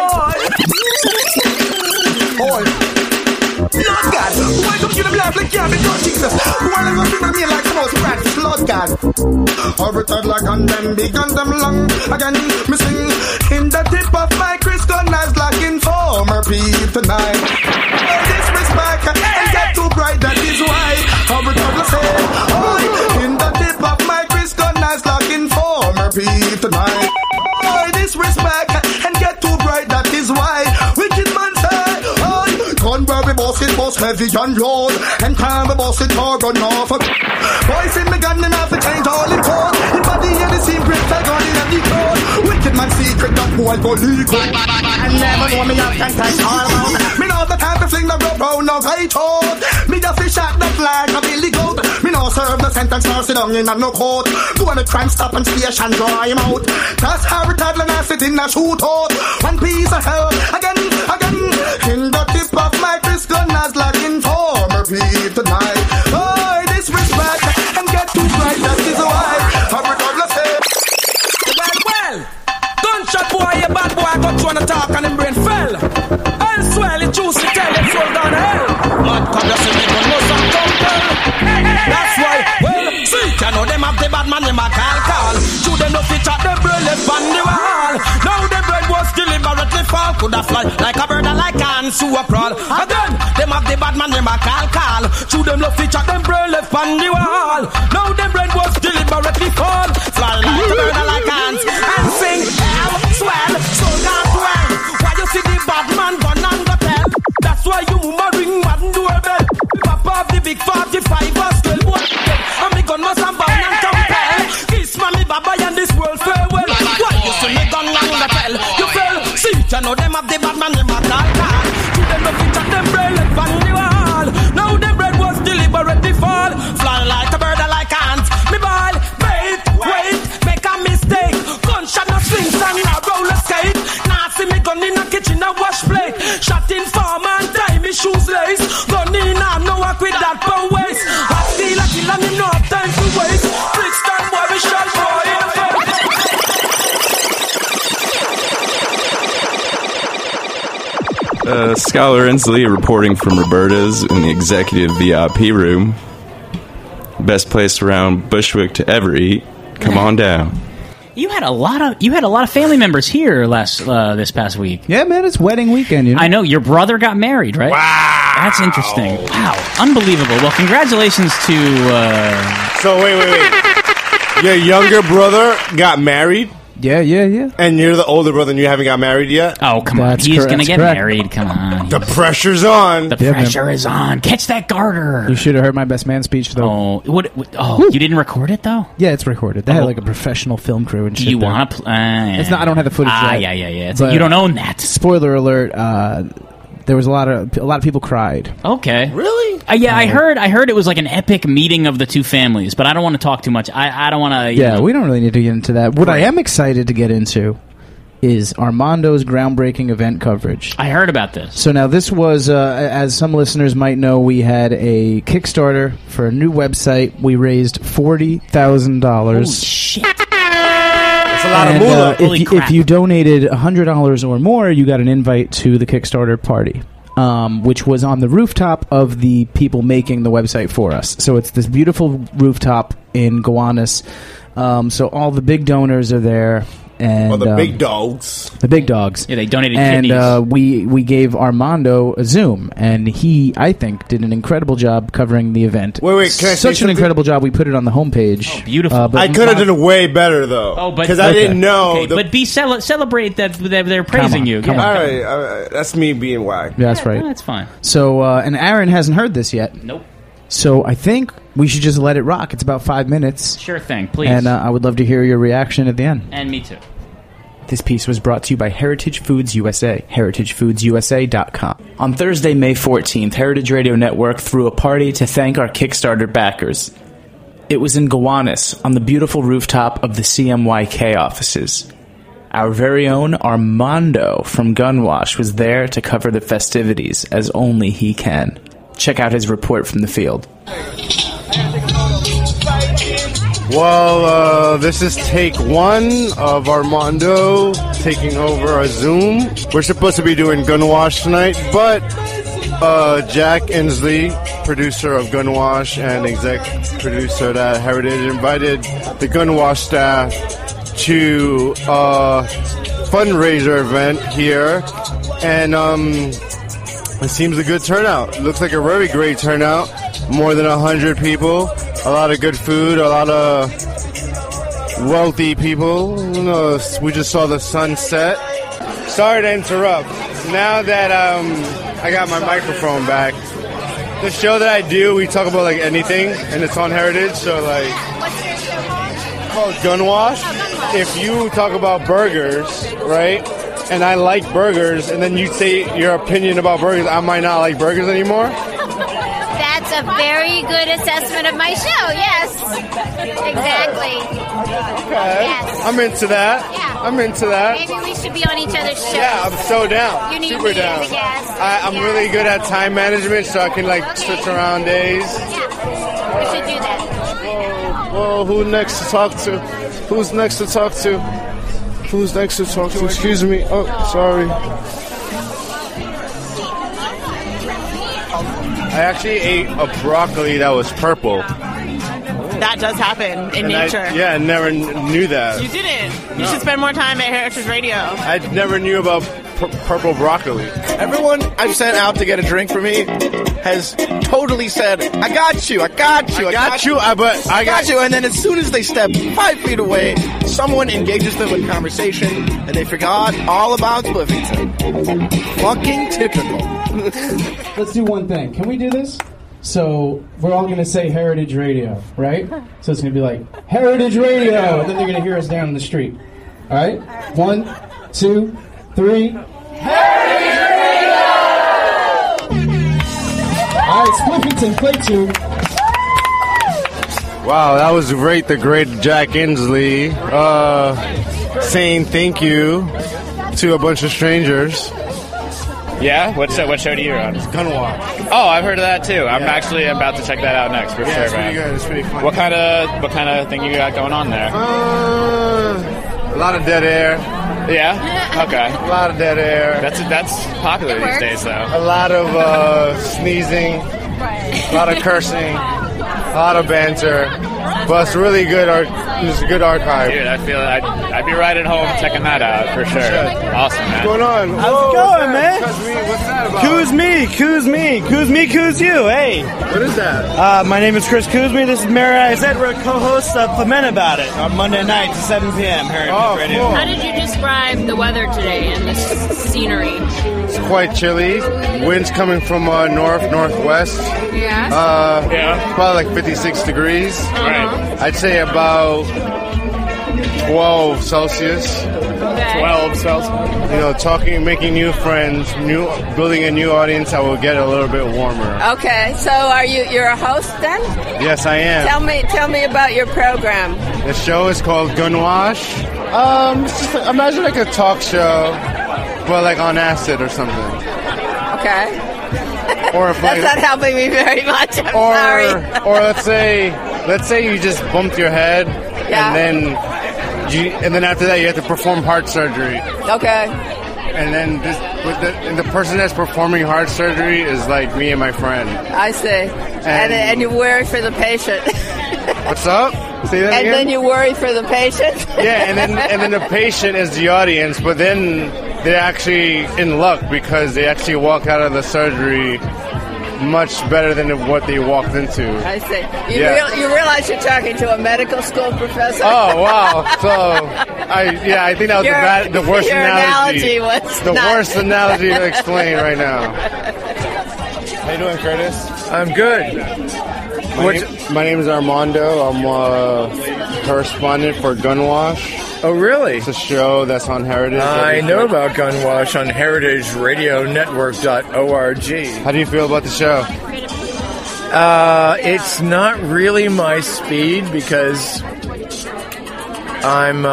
can't be touching them. One of them people me like the most rat blood god. Every toddler gun them big and them long. Again, me sing in the tip of my Chris gun as like informer peep tonight. Disrespect and get too bright, that is why. Every toddler say, oh, in the tip of my Chris gun as like informer peep tonight. Oh, disrespect and get too bright, that is why. Wicked man say, oh, gun where we boss it, boss heavy and load. And time we boss it, more gun off. Boys in me gun, them have to change all in code. In body and the same break, I gun in the code. Wicked man secret, that boy go leak. I never know me up can take all around. Me know the time to fling the rope round, now I told. Me just fish at the flag, a Billy Goat. Me know serve the sentence, nor sit down in a no court. Go on the crime stop and station, draw him out. That's how we toddler now sit in a shootout. One piece of hell, again. In the tip of my Chris gun as like informer peep tonight. Oh, disrespect and get too bright, that is why. Every toddler say, well, gunshot boy, you bad boy, got you on the talk and him brain fell. Elsewhere, it choose to tell him soul down hell. Mad cop, you see me gun must have compel. That's why, well, see, you know them have the bad man, them a call. To them no fit at the brain left on the wall. Now the brain was deliberately fall. Could have fly like a bird and like an sewer prawl. Again, them have the bad man, them a call. To them no fit at them brain left on the wall. Now the brain was deliberately fall. Fly like a bird and like ants. And sing, hell, swell, so can't dwell. Why you see the bad man gun and go tell? That's why you mama ring mad and doorbell. Papa have the big 45 or 12 one. And me gun must have bound and compel. Kiss mommy baba and this world farewell. Why you see me gun and go tell? You fell, see, you know them have the bad man, them a call. To them no fit at them brain left on the wall. Now them brain was deliberately fall. Fly like a bird and like ants. Me ball, wait, make a mistake. Gunshot no swings and a roller skate. Now see me gun in a kitchen and wash plate. Shot in farm and tie me shoes lace. Gun in and no work with that power waste. I feel like kill and him no have time to waste. Brixton boy we shall boy in the Scholar Inslee reporting from Roberta's in the executive VIP room. Best place around Bushwick to ever eat. Come on down. You had a lot of family members here this past week. Yeah, man, it's wedding weekend. You know? I know your brother got married, right? Wow, that's interesting. Wow, unbelievable. Well, congratulations to. So wait. Your younger brother got married. Yeah. And you're the older brother and you haven't got married yet? Oh, come on. He's going to get married. Come on. The pressure's on. The pressure is on. Catch that garter. You should have heard my best man speech, though. You didn't record it, though? Yeah, it's recorded. They had like a professional film crew and shit. Do you want to play? It's not. I don't have the footage yet. Yeah. You don't own that. Spoiler alert. There was a lot of people cried. Okay. Really? Yeah, I heard it was like an epic meeting of the two families, but I don't want to talk too much. I don't want to. Yeah, we don't really need to get into that. What I am excited to get into is Armando's groundbreaking event coverage. I heard about this. So now this was, as some listeners might know, we had a Kickstarter for a new website. We raised $40,000. Holy shit. That's a lot of moolah. If you donated $100 or more, you got an invite to the Kickstarter party. Which was on the rooftop of the people making the website for us. So it's this beautiful rooftop in Gowanus. So all the big donors are there. And, the big dogs. The big dogs. Yeah, they donated kidneys. And we gave Armando a Zoom, and he, I think, did an incredible job covering the event. Wait, can I say Such an incredible job. We put it on the homepage. Oh, beautiful. I could have done way better, though. Because I didn't know. Okay, but celebrate that they're praising you. Come on. All right, that's me being whack. Yeah, that's right. That's fine. So, and Aaron hasn't heard this yet. Nope. So I think we should just let it rock. It's about 5 minutes. Sure thing, please. And I would love to hear your reaction at the end. And me too. This piece was brought to you by Heritage Foods USA, heritagefoodsusa.com. On Thursday, May 14th, Heritage Radio Network threw a party to thank our Kickstarter backers. It was in Gowanus, on the beautiful rooftop of the CMYK offices. Our very own Armando from Gunwash was there to cover the festivities as only he can. Check out his report from the field. Well, this is take one of Armando taking over a Zoom. We're supposed to be doing Gunwash tonight, but Jack Inslee, producer of Gunwash and exec producer at Heritage, invited the Gunwash staff to a fundraiser event here, and it seems a good turnout. It looks like a very great turnout. More than 100 people, a lot of good food, a lot of wealthy people. We just saw the sunset. Sorry to interrupt. Now that I got my microphone back, the show that I do, we talk about like anything, and it's on Heritage. So like, it's called Gunwash. If you talk about burgers, right, and I like burgers, and then you say your opinion about burgers, I might not like burgers anymore. That's a very good assessment of my show. Yes, exactly. Okay. Yes. I'm into that. Yeah. I'm into that. Maybe we should be on each other's shows. Yeah, I'm so down. You need Super me down. as a guest. I'm really good at time management, so I can like switch around days. Yeah, we should do that. Well, who next to talk to? Who's next to talk to? Who's next to talk to? Excuse me. Oh, sorry. I actually ate a broccoli that was purple. That does happen in nature. I never knew that. You didn't. You should spend more time at Heritage Radio. I never knew about purple broccoli. Everyone I've sent out to get a drink for me has totally said, I got you. But I got you. And then as soon as they step 5 feet away, someone engages them in conversation and they forgot all about Cliffington. Fucking typical. Let's do one thing. Can we do this? So we're all going to say Heritage Radio, right? So it's going to be like, Heritage Radio! And then they're going to hear us down in the street. All right? 1, 2, 3. Heritage Radio! All right, Spliffington, play 2. Wow, that was great. The great Jack Inslee saying thank you to a bunch of strangers. Yeah? What show do you run? Gunwash. Oh, I've heard of that too. I'm actually about to check that out next for sure, it's man. pretty good. It's pretty fun. What kind of thing you got going on there? A lot of dead air. Yeah? Okay. A lot of dead air. That's popular these days, though. A lot of sneezing. A lot of cursing. A lot of banter. But it's really good. It's a good archive. Dude, I feel I'd be right at home checking that out for sure. Awesome, man. What's going on? How's it going, man? What's that about? Coos me, coos you. Hey. What is that? My name is Chris Kuzmi. This is Mary Ice Edward, co-host of Lament About It on Monday nights at 7 p.m. Heritage Radio. Cool. How did you describe the weather today and the scenery? It's quite chilly. Winds coming from northwest. Yeah. Probably like 56 degrees. Right. I'd say about 12 Celsius. Okay. 12 Celsius. Making new friends, building a new audience that will get a little bit warmer. Okay, so you're a host then? Yes, I am. Tell me about your program. The show is called Gunwash. Imagine like a talk show, but like on acid or something. Okay. Or if That's not helping me very much. I'm sorry. Or let's say you just bumped your head, Yeah. and then after that you have to perform heart surgery. Okay. And then the person that's performing heart surgery is like me and my friend. I see. And you worry for the patient. What's up? Say that And again? then you worry for the patient. Yeah, and then the patient is the audience, but then they're actually in luck because they actually walk out of the surgery much better than what they walked into. I see. You Yeah. you realize you're talking to a medical school professor? Oh, wow. So, I think that was the worst your analogy. was The not- worst analogy to explain right now. How you doing, Curtis? I'm good. My name is Armando. I'm a correspondent for Gunwash. Oh, really? It's a show that's on Heritage. I know about Gunwash on heritageradionetwork.org. How do you feel about the show? It's not really my speed because I'm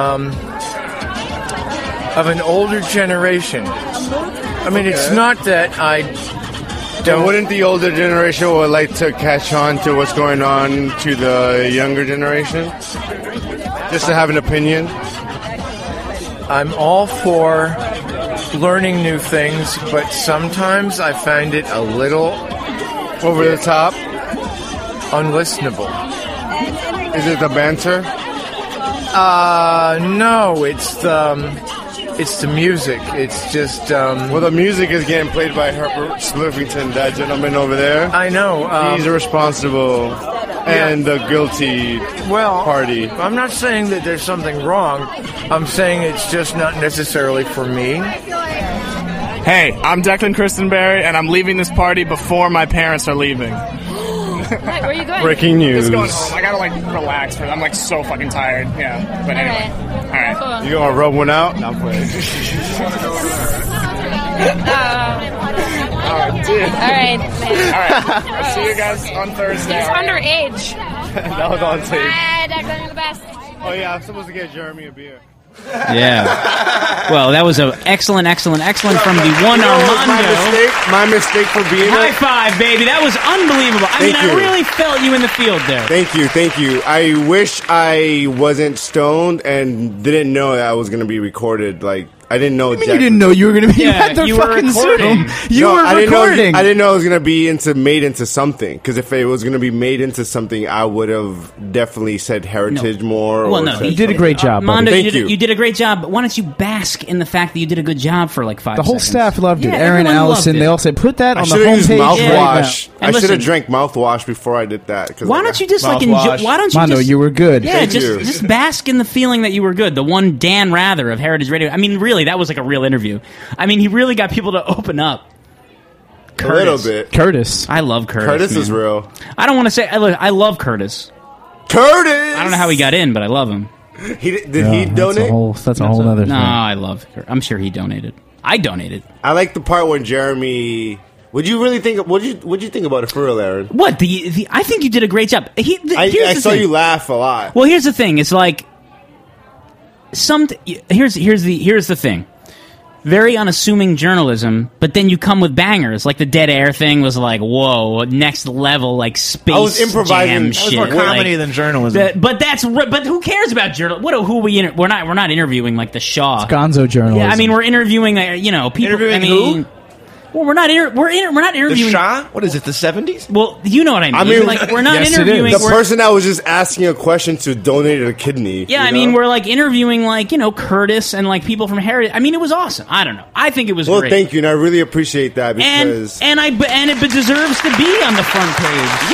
of an older generation. I mean, it's not that I Then wouldn't the older generation would like to catch on to what's going on to the younger generation? Just to have an opinion? I'm all for learning new things, but sometimes I find it a little over the top, unlistenable. Is it the banter? No, it's the music. It's just well, the music is getting played by Herbert Spliffington, that gentleman over there. I know. He's responsible and the guilty party. I'm not saying that there's something wrong. I'm saying it's just not necessarily for me. Hey, I'm Declan Christenberry, and I'm leaving this party before my parents are leaving. Wait, where are you going? Breaking news. Just going home. I gotta relax. I'm so fucking tired. Yeah, but anyway. All right. Cool. You gonna rub one out? No, I'm playing. Oh, dude. All right. All right. I'll see you guys on Thursday. He's underage. That was on tape. Bye, Declan, you're the best. Oh yeah, I'm supposed to get Jeremy a beer. Yeah. Well, that was an excellent from the one Armando. My mistake for being High five, baby. That was unbelievable. I really felt you in the field there. Thank you. I wish I wasn't stoned and didn't know that I was going to be recorded. Like, I didn't know. You didn't know you were going to be at the fucking Zoom. You were recording. I didn't know it was going to be made into something. Because if it was going to be made into something, I would have definitely said heritage more. Well, no, you did a great job, Mondo. Thank you did a great job. Why don't you bask in the fact that you did a good job for like 5 seconds? The whole staff loved it. Yeah, Aaron, everyone Allison, loved it. they all said, put that on the I should have used homepage. mouthwash. And I should listen- have drank mouthwash before I did that. Why don't you just like enjoy? Why don't you Mondo, just, you were good. Yeah, Thank you. just bask in the feeling that you were good. The one Dan Rather of Heritage Radio. I mean, really, that was like a real interview. I mean, he really got people to open up. A little bit. Curtis. I love Curtis. Curtis man. is real. I don't want to say I love Curtis. Curtis. I don't know how he got in, but I love him. Did he donate? That's a whole other thing. No, I love her. I'm sure he donated. I donated. I like the part when Jeremy. Would you really think? What'd you think about it for real, Aaron? What the? I think you did a great job. I saw you laugh a lot. Well, here's the thing. It's like here's the thing. Very unassuming journalism, but then you come with bangers. Like the Dead Air thing was like, whoa, next level, like space. I was improvising. Jam That was shit. more comedy than journalism. But who cares about journalism? Who are we? We're not interviewing like the Shaw. It's gonzo journalism. Yeah, I mean we're interviewing people. Interviewing who? Well, we're not interviewing. The Shah? What is it? The 70s? Well, you know what I mean. Like we're not yes, interviewing the person that was just asking a question to donate a kidney. Yeah, I mean, we're like interviewing Curtis and like people from Heritage. I mean, it was awesome. I don't know. I think it was great. Thank you, and I really appreciate that because and it deserves to be on the front page.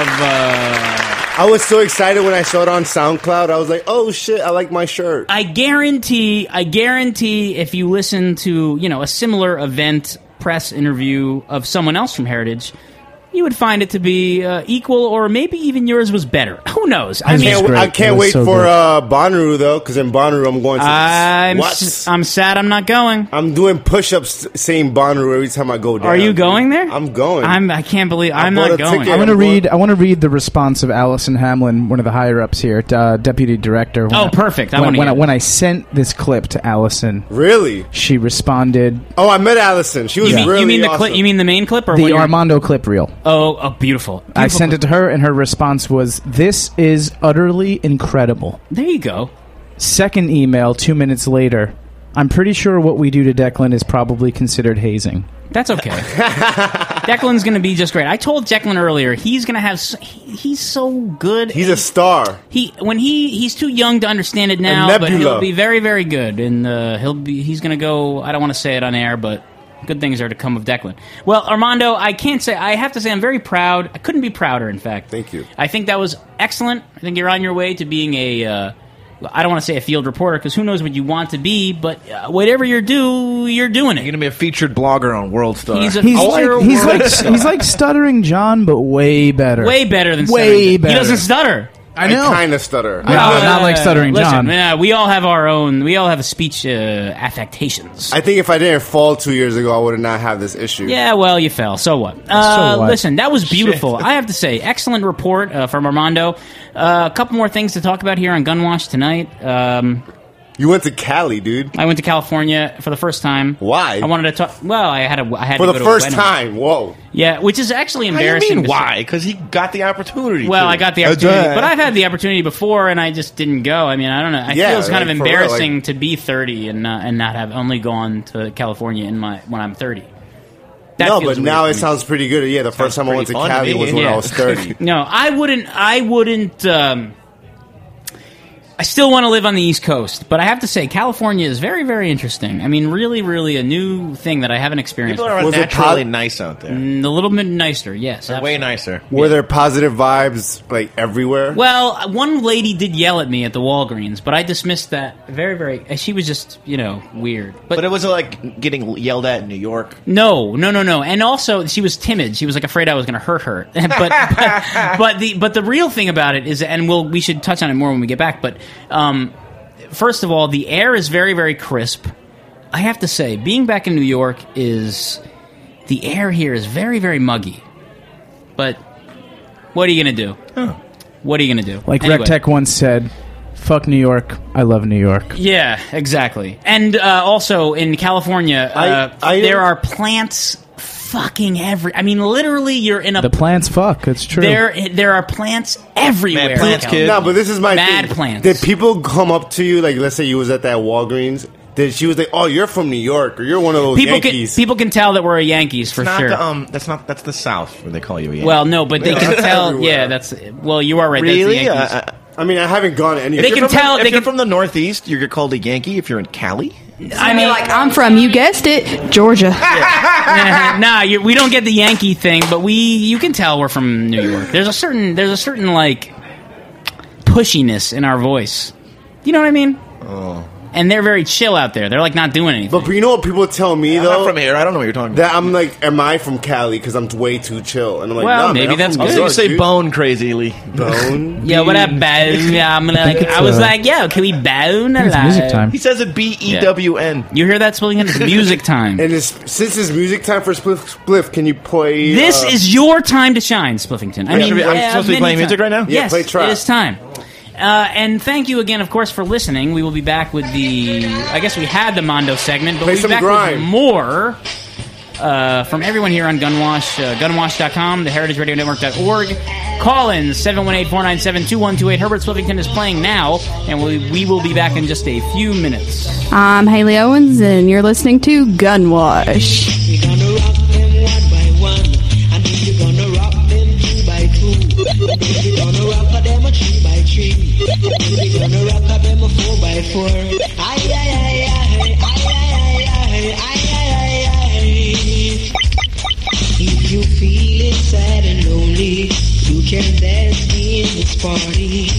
I was so excited when I saw it on SoundCloud. I was like, "Oh shit, I like my shirt." I guarantee if you listen to a similar event press interview of someone else from Heritage, you would find it to be equal, or maybe even yours was better. Who knows? I can't wait for Bonnaroo though, because in Bonnaroo I'm going to. I'm sad I'm not going. I'm doing push-ups saying Bonnaroo every time I go down. Are you going there? I'm going. I can't believe I'm not going. I want to read the response of Allison Hamlin, one of the higher ups here, deputy director. Perfect. When I sent this clip to Allison, really, she responded. Oh, I met Allison. She was really You mean the awesome. clip? You mean the main clip or the Armando clip reel? Oh, beautiful. I sent it to her, and her response was, "This is utterly incredible." There you go. Second email, 2 minutes later, "I'm pretty sure what we do to Declan is probably considered hazing." That's okay. Declan's going to be just great. I told Declan earlier he's going to have. He's so good. He's a star. He's too young to understand it now, but he'll be very, very good, and he's going to go. I don't want to say it on air, but good things are to come of Declan. Well, Armando, I have to say I'm very proud. I couldn't be prouder, in fact. Thank you. I think that was excellent. I think you're on your way to being a, I don't want to say a field reporter, because who knows what you want to be, but whatever you're doing it. You're going to be a featured blogger on World Star. He's like Stuttering John, but way better. Way better than way Stuttering. better. He doesn't stutter. I know. kind of stutter. No, not like Stuttering John. John. We all have our own. We all have speech affectations. I think if I didn't fall 2 years ago, I would not have this issue. Yeah, well, you fell. So what? Listen, that was beautiful. I have to say, excellent report from Armando. A couple more things to talk about here on Gunwash tonight. You went to Cali, dude. I went to California for the first time. Why? I wanted to talk. Well, I had For to the go to a first wedding. time. Whoa. Yeah, which is actually How do embarrassing. you mean to say. why? Because he got the opportunity. Well, to. I got the opportunity, but I've had the opportunity before, and I just didn't go. I mean, I don't know. I Yeah, feel it's kind like, of for real, embarrassing like- to be 30 and not have only gone to California when I'm 30. That No, feels but now weird it to me. sounds pretty good. Yeah, the first time I went to pretty fun to Cali me. was when I was 30. No, I wouldn't. I still want to live on the East Coast, but I have to say California is very, very interesting. I mean, really, really a new thing that I haven't experienced. People are Was it naturally po- nice out there. A little bit nicer, yes. They're way nicer. Were there positive vibes like everywhere? Well, one lady did yell at me at the Walgreens, but I dismissed that very, very. She was just, weird. But it was like getting yelled at in New York. No. And also, she was timid. She was like afraid I was going to hurt her. but the real thing about it is, and we should touch on it more when we get back. But first of all, the air is very, very crisp. I have to say, being back in New York the air here is very, very muggy. But what are you going to do? What are you going to do? Like Anyway. RecTech once said, "Fuck New York. I love New York." Yeah, exactly. And also in California, there are plants fucking I mean, literally, you're in a. The plants fuck. It's true. There are plants everywhere. Mad plants, kid. No, but this is my Mad thing. plants. Did people come up to you, like, let's say you was at that Walgreens, she was like, "Oh, you're from New York, or you're one of those Yankees." People can tell that we're a Yankees for Not sure. that's the South where they call you a Yankee. Well, no, but they can tell. everywhere. Yeah, that's. Well, you are right. Really? That's the Yankees. I mean, I haven't gone anywhere. They can tell. If They you're can. from the Northeast, you're called a Yankee. If you're in Cali, I mean, like, I'm from, you guessed it, Georgia. Nah, we don't get the Yankee thing, but you can tell we're from New York. There's a certain like pushiness in our voice. You know what I mean? oh, And they're very chill out there. They're like not doing anything. But you know what people tell me I'm though? not from here. I don't know what you're talking That about. I'm like, am I from Cali? Because I'm way too chill, and I'm like, Well, nah, maybe man, I'm that's from good. New You York, say dude. bone crazily. Bone. Yeah, what up, bone? Yeah, I'm gonna. I was like, yo, can we bone? It's music time. He says it B-E-W-N. You hear that, Spliftington? It's music time. And since it's music time for Spliff, can you play? This is your time to shine, Spliffington. I'm supposed to be playing music right now? Yeah, Yes, play track. it is time. And thank you again, of course, for listening. We will be back with I guess we had the Mondo segment, but Play we'll be some back grime. with more from everyone here on Gunwash, gunwash.com, theheritageradionetwork.org. Call in 718-497-2128. Herbert Spliffington is playing now, and we will be back in just a few minutes. I'm Haley Owens, and you're listening to Gunwash. We're gonna rock them one by one, and then we're gonna rock them two by two. And then we're gonna rock them a 3 by 3. And then we're gonna rock them a 4 by 4. Ay, ay, ay, ay, ay, ay, ay, ay, ay, ay. If you feeling sad and lonely, you can dance in this party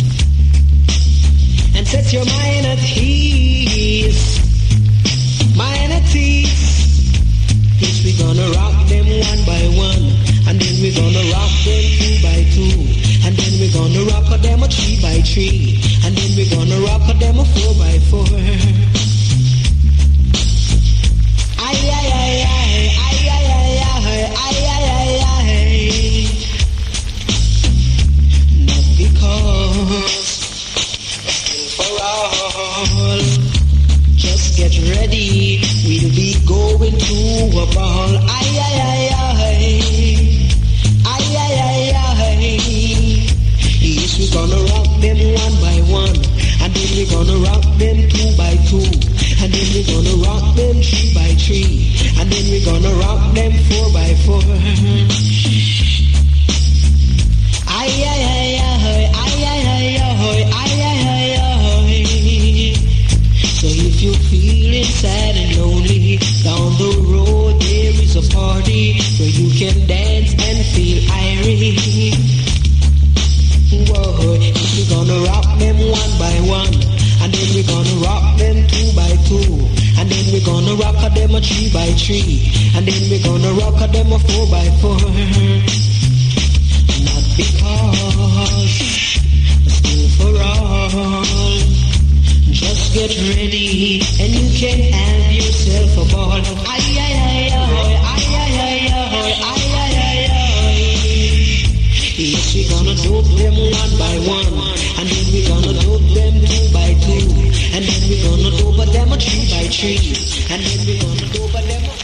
and set your mind at ease. Mind at ease. Yes, we're gonna rock them one by one, and then we're gonna rock them 2 by 2, and then we're gonna rock them a 3 by 3, and then we're gonna rock them a 4 by 4. Ay, ay, ay, ay, ay, ay, ay, ay, ay, ay, ay, ay. Not because for all. Just get ready, we'll be going to a ball. Ay, ay, ay, ay. Ay, ay, ay, ay. Yes, we're gonna rock them one by one, and then we're gonna rock them 2 by 2, and then we're gonna rock them 3 by 3, and then we're gonna rock them 4 by 4. Ay, ay, ay, ay, ay, ay, ay, ay, ay, ay, ay. So if you're feeling sad and lonely, down the road there is a party where you can dance and feel irie. Whoa, if we're gonna rock them one by one, and then we're gonna rock them 2 by 2, and then we're gonna rock them a 3 by 3, and then we're gonna rock them a 4 by 4. Not because, still for all. Just get ready, and you can have yourself a ball. Ay, ay, ay, ay, ay, ay, ay, ay, ay, ay, ay. Yes, we're gonna dope them one by one, and then we're gonna dope them 2 by 2, And then we gonna go over them a tree by tree. And then we gonna go over them a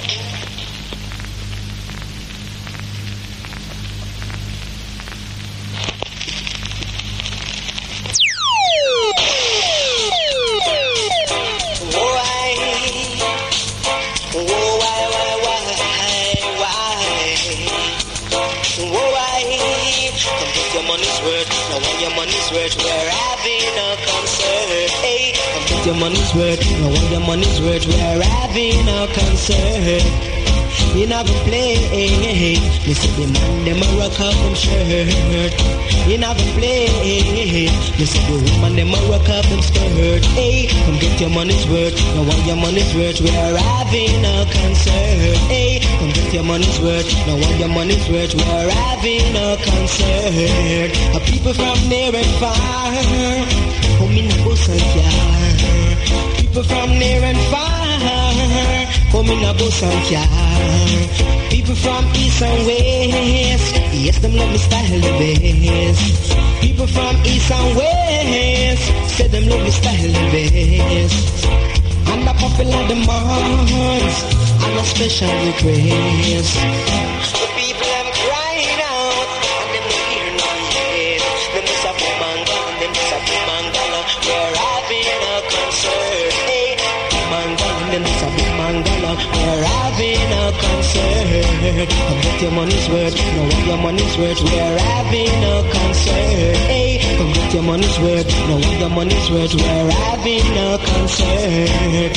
we're having a concert. Hey, come get your money's worth. Now want your money's worth. We're having a concert. You never play. Me see the man them a rock up them shirt. You never play. Me see the woman them a rock up them skirt. Hey, come get your money's worth. Now want your money's worth. We're having a concert. Hey, come get your money's worth. Now want your money's worth. We're having a concert. A people from near and far. Come in a bus and car. People from near and far. Come in a bus and car. People from east and west. Yes, them love me style the best. People from east and west. Say them love me style the best. And a popular demands. And a special request. The people them crying out. And them no hear no yet. Them just a boom and gala. Them just a boom and gala. We're having a concert. Hey, boom and gala. Them just a boom and gala. We're having a concert. Come get your money's worth. Know what your money's worth. We're having a concert. Hey, come get your money's worth. Know what your money's worth. We're having a concert.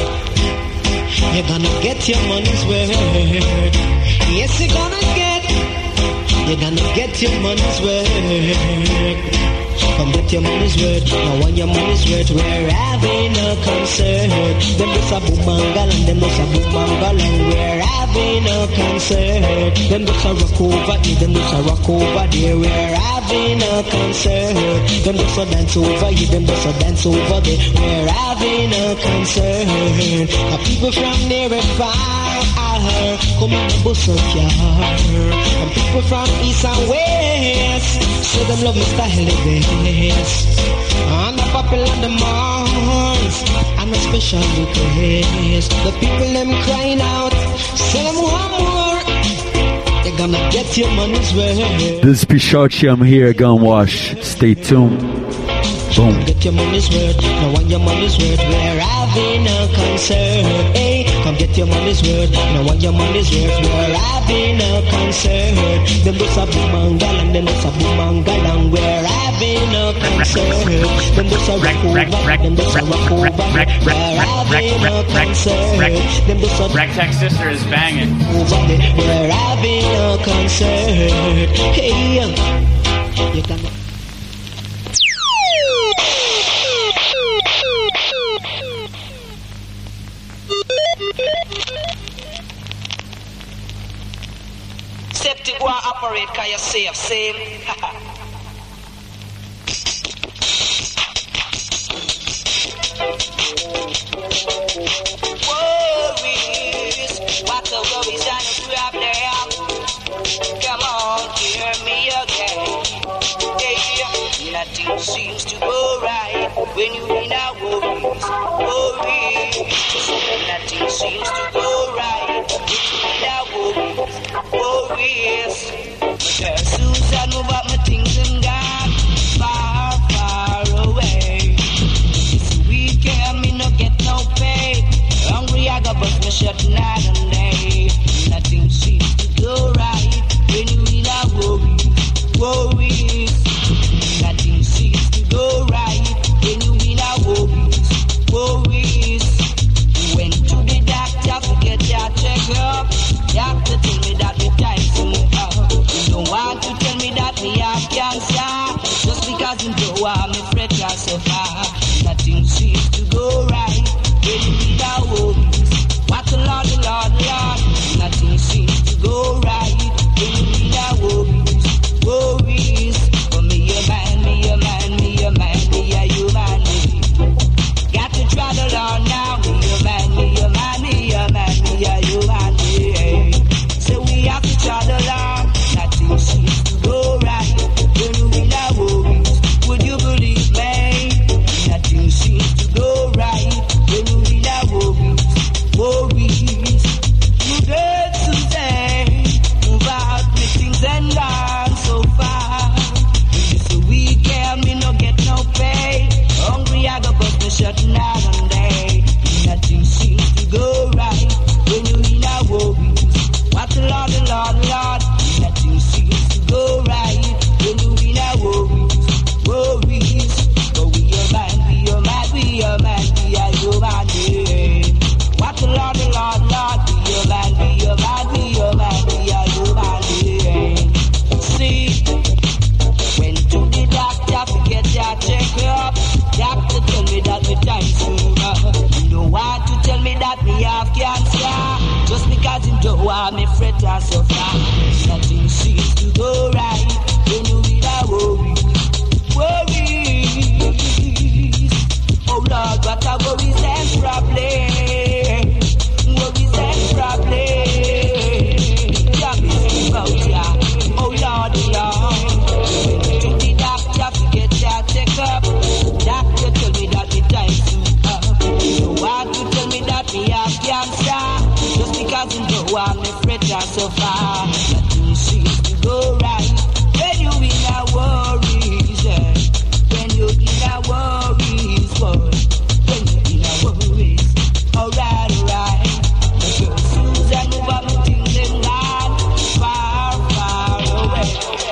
You're gonna get your money's worth. Yes, you're gonna get. You're gonna get your money's worth. Come get your money's worth. Now want your money's worth. We're having a concert. Them just a boom and galang. Them just a boom and galang. We're having a concert. Them just a rock over here. Them just a rock over there. We're having a concert. Them just a dance over here. Them just a dance over there. We're having a concert. A people from near and far. Come in a bus and car. And people from east and west. So them love me style the best. And a popular demands. And a special request. The people them crying out. Say them one more. They're gonna get your money's worth. This is Pishochi. I'm here. Gunwash. Stay tuned. Boom. Get your money's worth. Now want your money's worth. We're having a concert. Hey, come get your money's worth. Now want your money's worth. We're having a concert. Them just a boom and galang. Them just a boom and galang. We're having a concert. Them just a rock over. Them just a rock over. We're having a concert. Them just a Rectech Sister is banging. We're having a concert. Hey, you can. Septic go and operate cause you're safe, same. Worries, what the worries trying to grab them. Come on, hear me again. Hey, nothing seems to go right when you in our worries. Nothing seems to go right when you in our worries. But Susan, move up my things and gone far, far away. This weekend, me no get no pay. Hungry, I got bust my shut night and day. Nothing seems to go right when you in our worries. Nothing seems to go right when you in our worries. Went to the doctor to get your checkup. Doctor told me that the time's up. You don't want to tell me that me have cancer. Just because you know I'm a fret so far. Nothing seems to go right when you in our worries. What the Lord, don't want me fret and suffer. Nothing seems to go right when you in a worries. Oh Lord, what a worries and problem. Worries and problem. Yeah, me think about ya. Oh Lord, Lord. To the doctor to get that check up. Doctor tell me that the time's too up. You want to tell me that me have cancer. Just because you don't want me fret and suffer. Nothing seems to go right when you in a worries. When you in a worries, boy. When you in a worries. Alright, alright. The girl Susan move up my things and gone far, far away.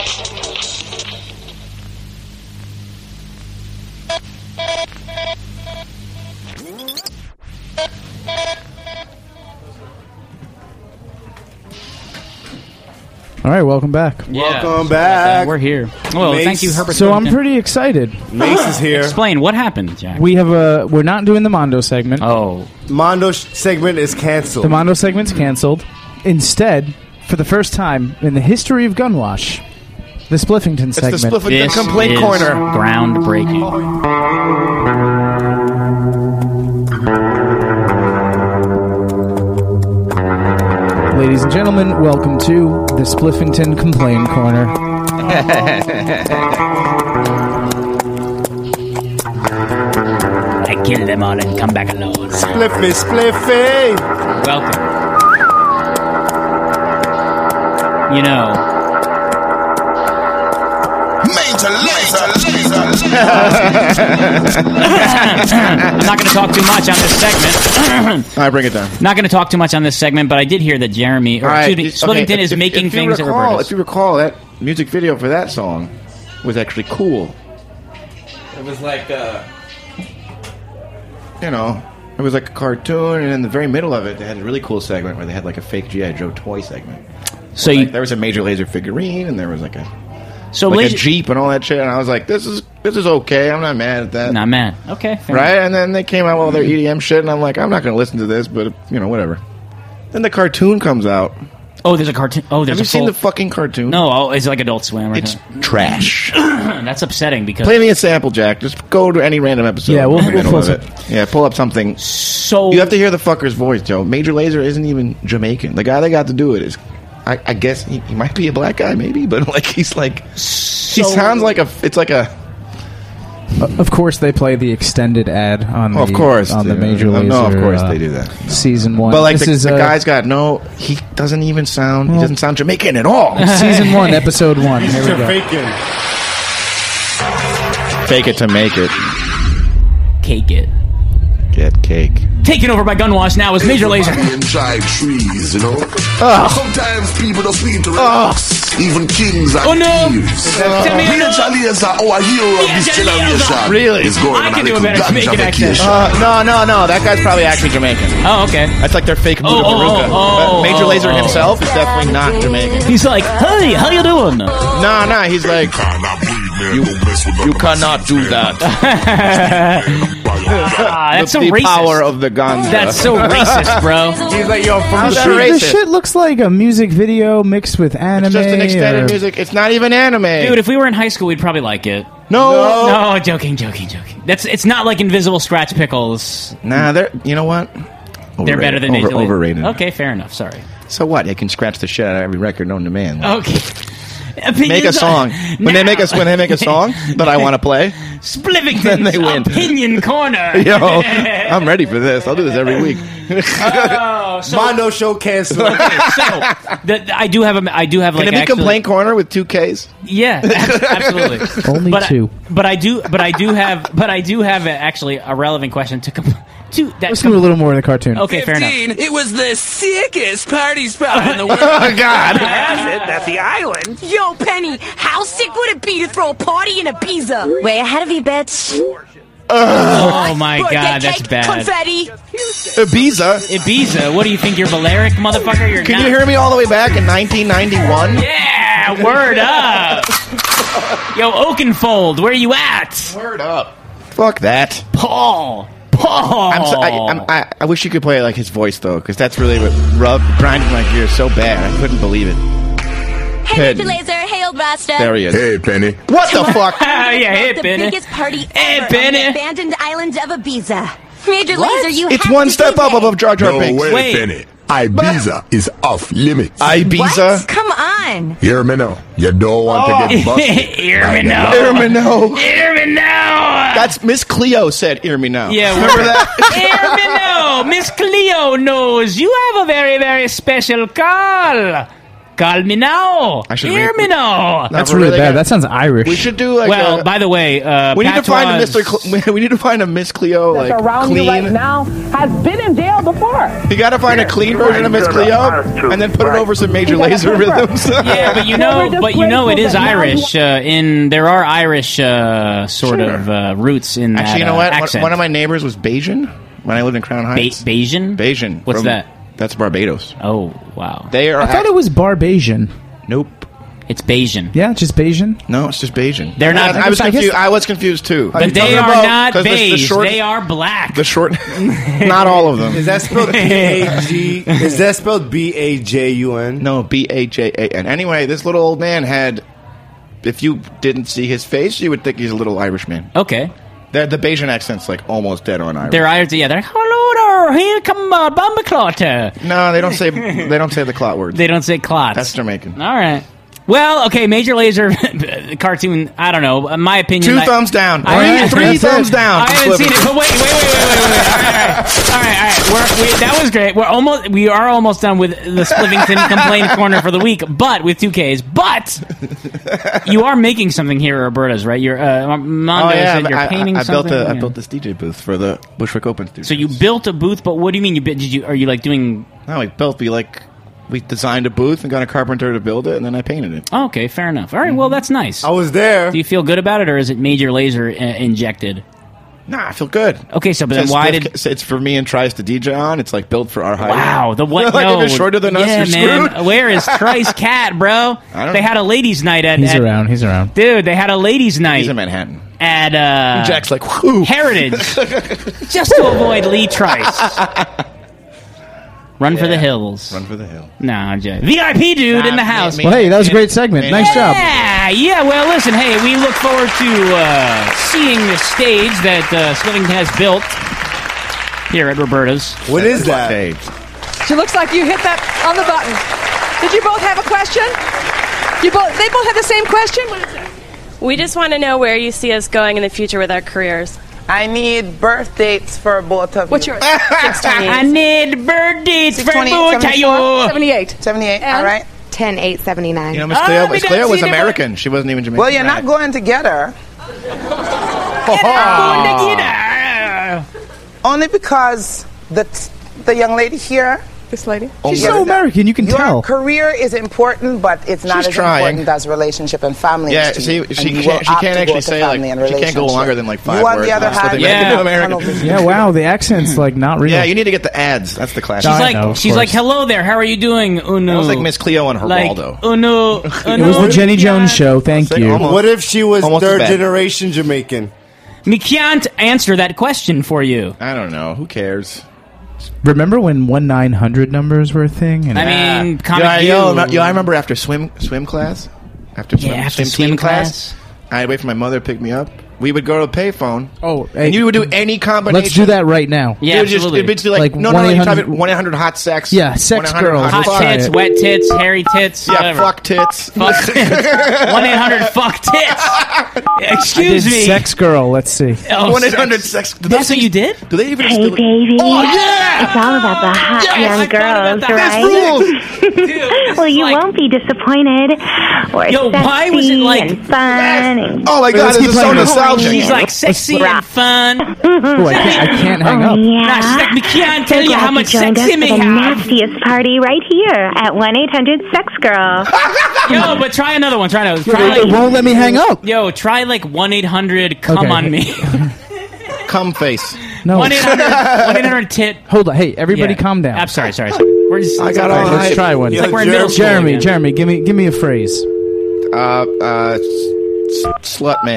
All right, welcome back. Welcome back. We're here. Well, Mace. thank you, Herbert. So I'm Thornton. pretty excited. Mace is here. Explain what happened, Jack. We have we're not doing the Mondo segment. Oh, Mondo segment is canceled. The Mondo segment's canceled. Instead, for the first time in the history of Gunwash, the Spliffington It's segment. the Spliffington this Complaint is Corner. groundbreaking. Ladies and gentlemen, welcome to the Spliffington Complaint Corner. I kill them all and come back alone. Spliffy, spliffy. Welcome. You know, Major laser. I'm not going to talk too much on this segment. All right, bring it down. Not going to talk too much on this segment, but I did hear that Jeremy, or All right, excuse me, Spliffington is making things that recall, Roberta's. If you recall, that music video for that song was actually cool. It was like, you know, it was like a cartoon, and in the very middle of it, they had a really cool segment where they had like a fake G.I. Joe toy segment. So like, there was a Major Lazer figurine, and there was like a a Jeep and all that shit, and I was like, this is okay. I'm not mad at that. Not mad. Okay, fair Right? enough. And then they came out with all their EDM shit, and I'm like, I'm not going to listen to this, but, you know, whatever. Then the cartoon comes out. Oh, there's a cartoon. Oh, there's Have a you seen full- the fucking cartoon? No, it's like Adult Swim. Or It's something. trash. That's upsetting because Play me a sample, Jack. Just go to any random episode. Yeah, we'll in the middle pull of it. Yeah, pull up something. So you have to hear the fucker's voice, Joe. Major Lazer isn't even Jamaican. The guy they got to do it is, I guess he might be a black guy, maybe, but like he sounds like it's like a. Of course, they play the extended ad on the, of course, on the Major no, Lazer. no, of course they do that. Season 1. But like this the, is, the guy's got no. He doesn't even sound. He doesn't sound Jamaican at all. Season 1, Episode 1. Here we go. Fake it to make it. Cake it. Get cake. Taken over by Gunwash now is Major Lazer. Drive trees, you know. Oh. Sometimes people don't need to relax. Even kings are Oh, no. thieves. Tell me Major Lazer, our hero of this generation. Really? Is going I on can a do a little better ganja Jamaican accent. vacation. No. That guy's probably actually Jamaican. Oh, okay. That's like their fake Muda Baruka. But Major Lazer himself is definitely not Jamaican. He's like, hey, how you doing? Nah, he's like, you cannot do that. That's so the racist. power of the ganja. That's so racist, bro. He's like, yo, from How's that racist? This shit looks like a music video mixed with anime. It's just an extended music. It's not even anime. Dude, if we were in high school, we'd probably like it. No, joking. It's not like Invisible Scratch Pickles. Nah, you know what? They're better than Major Lazer. Overrated. Okay, fair enough. Sorry. So what? They can scratch the shit out of every record known to man. Okay. Make a song. When they make a song that I want to play, Spliffington's then they win. Opinion Corner. Yo, I'm ready for this. I'll do this every week. Mondo show canceled. I do have like. Can it be Complaint Corner with 2 Ks? Yeah, absolutely. Only 2. But I do have actually a relevant question to Let's do a little more in the cartoon. Okay, fair enough. It was the sickest party spot in the world. Oh, God. That's the island. Yo, Penny, how sick would it be to throw a party in Ibiza? Way ahead of you, bitch. Oh my God, that's cake, bad. confetti. Ibiza? What do you think? You're Balearic, motherfucker? You're Can not. you hear me all the way back in 1991? Yeah, word up. Yo, Oakenfold, where you at? Word up. Fuck that. Paul. I wish you could play like his voice though, because that's really what grinded my gears so bad. I couldn't believe it. Hey, Major Lazer. Hey, old Rasta. There he is. Hey, Penny. What the fuck? Yeah, hey, the Penny. biggest party Hey, ever Penny. on the abandoned island of Ibiza. Major What? Lazer, you It's have one to step be up there. above Jar Jar No Binks. way, Wait. Penny. Ibiza is off limits. Ibiza? What? Come on. Hear me now. You don't want to get busted. Hear me now. Hear me now. Hear me now. That's Miss Cleo said, hear me now. Yeah, remember that? Hear me now. Miss Cleo knows you have a very, very special call. Call me now. Hear me now. That's really bad. That sounds Irish. We should do like Well, by the way, we need to find a Patois- we need to find a Miss Cleo like clean. now has been in jail before. You got to find a clean version of Miss Cleo and then put it over some Major Lazer rhythms. Yeah, but you know it is Irish. There are Irish sort of roots in that Actually, you know what? accent. One of my neighbors was Bajan when I lived in Crown Heights. Bayesian? Bayesian. What's that? That's Barbados. Oh, wow. They are. I thought it was Barbasian. Nope. It's Bayesian. Yeah, just Bayesian. No, it's just Bayesian. They're not. I was confused. I was confused too. But they are not beige. They are black. The short. Not all of them. Is that spelled B-A-G? Is that spelled B-A-J-U-N? No, B-A-J-A-N. Anyway, this little old man had. If you didn't see his face, you would think he's a little Irishman. Okay. The Bayesian accent's like almost dead on Irish. They're Irish. Yeah, they're hello there. Here come Bumbaclot. No, they don't say the clot words. They don't say clots. That's Jamaican. All right. Well, okay, Major Lazer cartoon. I don't know. My opinion. 2 thumbs down. I- Three thumbs down. I haven't seen it, but wait. All right. That was great. We are almost done with the Splivington Complaint Corner for the week, but with 2Ks. But you are making something here, Roberta's, right? You're Mondo said you're painting something. I built this DJ booth for the Bushwick Open Studios. So you built a booth, but what do you mean? Are you like doing? No, we designed a booth and got a carpenter to build it, and then I painted it. Oh, okay, fair enough. All right, well, that's nice. I was there. Do you feel good about it, or is it Major Lazer injected? Nah, I feel good. Okay, so but then why did it's for me and Trice to DJ on? It's like built for our height. Wow, the what? Like no, if you're shorter than us, yeah, you're man. screwed. Where is Trice Cat, bro? They had a ladies' night at. He's around. Dude, they had a ladies' night. He's in Manhattan. At Jack's like whoo. Heritage, just to avoid Lee Trice. Run for the hills. Run for the hill. Nah, Jay. VIP dude in the house. Well, hey, that was a great segment. Nice job. Yeah. Well, listen. Hey, we look forward to seeing the stage that Splivington has built here at Roberta's. What is that? She looks like you hit that on the button. Did you both have a question? They both have the same question? What is it? We just want to know where you see us going in the future with our careers. I need birth dates for both of you. What's yours? I need birth dates for both of you. 78. 78, all right. 10-8-79. You know, Miss Cleo was American. She wasn't even Jamaican. Well, you're not going together. Only because the young lady here. This lady? She's so American, you can your tell. Career is important, but it's not She's as trying. important as relationship and family. Yeah, is to see, you. she And you can't will opt to actually go to say family and she can't go relationship. longer than like 5 You, on words. the other That's what hand, they make in American. Yeah, wow, the accent's like not real. Yeah, you need to get the ads. That's the classic. She's like, hello there. How are you doing? Uno. That was like Miss Cleo on Geraldo. Uno. It was the Jenny Jones show. Thank you. What if she was Almost third as bad. generation Jamaican? Me can't answer that question for you. I don't know. Who cares? Remember when 1-900 numbers were a thing? And I mean, Comic I remember after swim class. After after swim swim class, I'd wait for my mother to pick me up. We would go to a payphone. Oh, and you would do any combination. Let's do that right now. Yeah, It'd be like no, you type it 1-800 hot sex. Yeah, sex 1-800 girls. Hot tits, wet tits, hairy tits. Yeah, whatever. fuck tits. Fuck tits. 1-800 fuck tits. Excuse I did me. Sex girl. Let's see. 1-800 sex. That's what you did? Do they even Hey, still? baby. Oh yeah! It's all about the hot young girls, right? Well, you won't be disappointed. Or Yo, sexy why was it like and fun? And Oh my god, this is so nostalgic. She's like sexy and fun. Oh, I can't hang up. Yeah. Nah, she's like, me can't So tell you glad how much joined sex us you may for the have. nastiest party right here at 1-800-SEX-GIRL. Yo, but try another one. Try another. It Try won't let me hang up. Yo, try like 1-800 come Okay. on me. Cum face. No. 1-800 tit. Hold on. Hey, everybody, Yeah. calm down. I'm sorry. We're just, I got All all right, let's hype. try one. It's like we're in middle school Jeremy, again. Jeremy, give me a phrase. Slut man.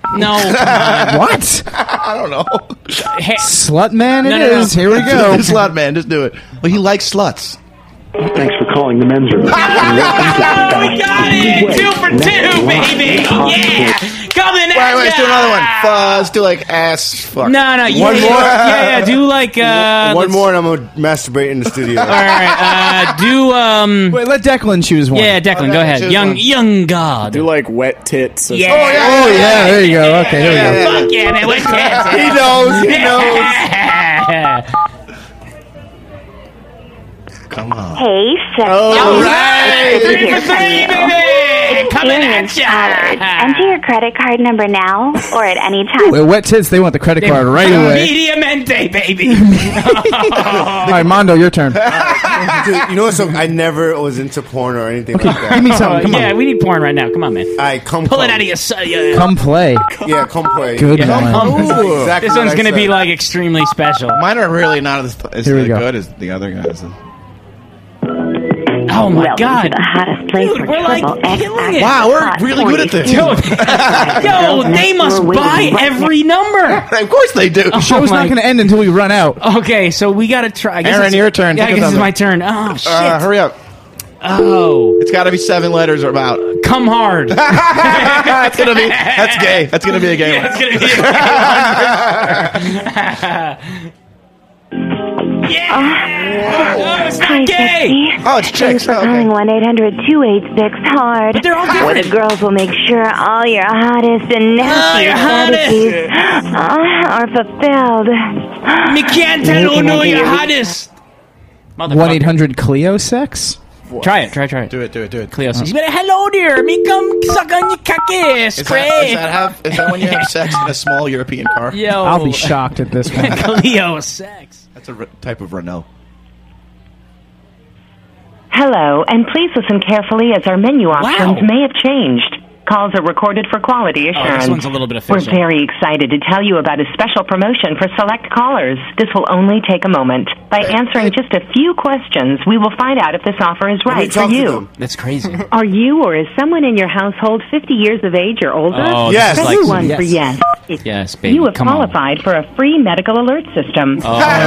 No. What? I don't know. Slut man it No. is. Here we go. Slut man, just do it. Well, he likes sluts. Thanks for calling the men's room. We got it! 2 for 2, baby! Yeah! Coming at Wait, let's do another one. Let's do like ass fuck. No, One yeah, more? Yeah, do like one more, and I'm gonna masturbate in the studio. All right, do Wait, let Declan choose one. Yeah, Declan, go ahead. Young God. Do like wet tits. Or Yeah. something. Oh yeah, there you go. Okay, here we go. Fuck yeah, man, what's that? He knows. Come on. Hey, sexy. All right. 3 for 3, baby. It's Coming Aliens at ya. College. Enter your credit card number now or at any time. Well, wet tits, they want the credit card right away. Mediamente, baby. All right, Mondo, your turn. Dude, you know what? So I never was into porn or anything like that. Give me something. Come Yeah, on. we need porn right now. Come on, man. All right, come Pull it out of your... Come play. Yeah, come play. Good Yeah. one. Ooh. Exactly This what one's I going to be said. like extremely special. Mine are really not as Here we go. good as the other guys. Oh my Welcome God. to the hottest place Dude, for we're like triple X killing it. Wow, we're hot really good at this. Yo, they must buy every number. Of course they do. The show's not going to end until we run out. Okay, so we got to try. I guess Aaron, it's- your turn. Yeah, I Pick a guess it's number. my turn. Oh, shit. Hurry up. Oh. It's got to be 7 letters or about. Come hard. That's gonna be. That's gay. That's gonna be a gay one. It's going to be Yeah! Oh, it's Hi, not gay! sexy. Oh, it's chicks. Thanks for Oh, okay. calling 1-800-286-HARD. But they're all Where the different. girls will make sure all your hottest and nastiest fantasies are fulfilled. Me can't tell who know you're hottest. 1-800-CLEO-SEX? Try it. Do it. Cleo says, hello there. Me come suck on your cocky. Is that when you have sex in a small European car? Yo. I'll be shocked at this one. Cleo sex. That's a type of Renault. Hello, and please listen carefully as our menu options Wow. may have changed. Calls are recorded for quality assurance. this one's a little bit We're official. very excited to tell you about a special promotion for select callers. This will only take a moment. By answering just a few questions, we will find out if this offer is right for you. That's crazy. Are you or is someone in your household 50 years of age or older? Oh, Yes. Press Like- 1 for yes. If Yes, baby. you have Come on. qualified for a free medical alert system.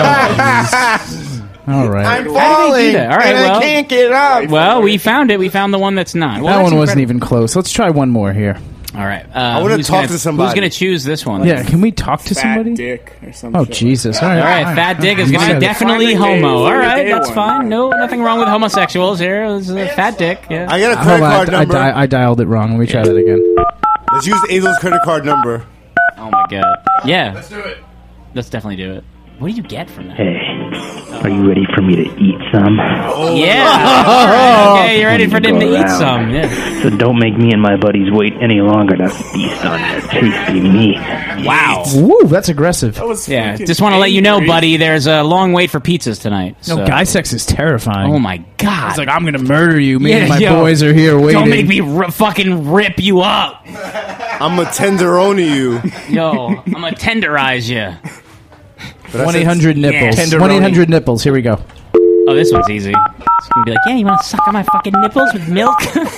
All right. I'm How do they do falling, that? All right, and well- I can't get out. Well, we found it. We found the one that's not. Well, That that's one wasn't incredible. even close. Let's try one more here. All right. I wanna who's talk gonna- to somebody. Who's going to choose this one? Yeah, can we talk to Fat somebody? dick or some Oh, shit. Jesus. All right. All right, fat dick is going to be definitely Find the homo. gay- All right, find the gay that's one. fine. No, nothing wrong with homosexuals here. It's a fat dick. Yeah. I got a Hold credit on, card number. I dialed it wrong. Let me try that again. Let's use Azel's credit card number. Oh my god. Yeah. Let's do it. Let's definitely do it. What do you get from that? Hey, are you ready for me to eat some? Yeah. All right, okay, you ready for them to Go eat around. some? Yeah. So don't make me and my buddies wait any longer to feast on your tasty meat. Wow. Woo, that's aggressive. Yeah. Just want to let you know, buddy. There's a long wait for pizzas tonight. No, so- guy sex is terrifying. Oh my god. It's like, I'm going to murder you. Me Yeah, and my yo, boys are here waiting. Don't make me fucking rip you up. I'm a tenderoni you. Yo, I'm gonna tenderize you. 1-800-NIPPLES. Yes. 1-800-NIPPLES. Here we go. Oh, this one's easy. It's gonna be like, yeah, you want to suck on my fucking nipples with milk?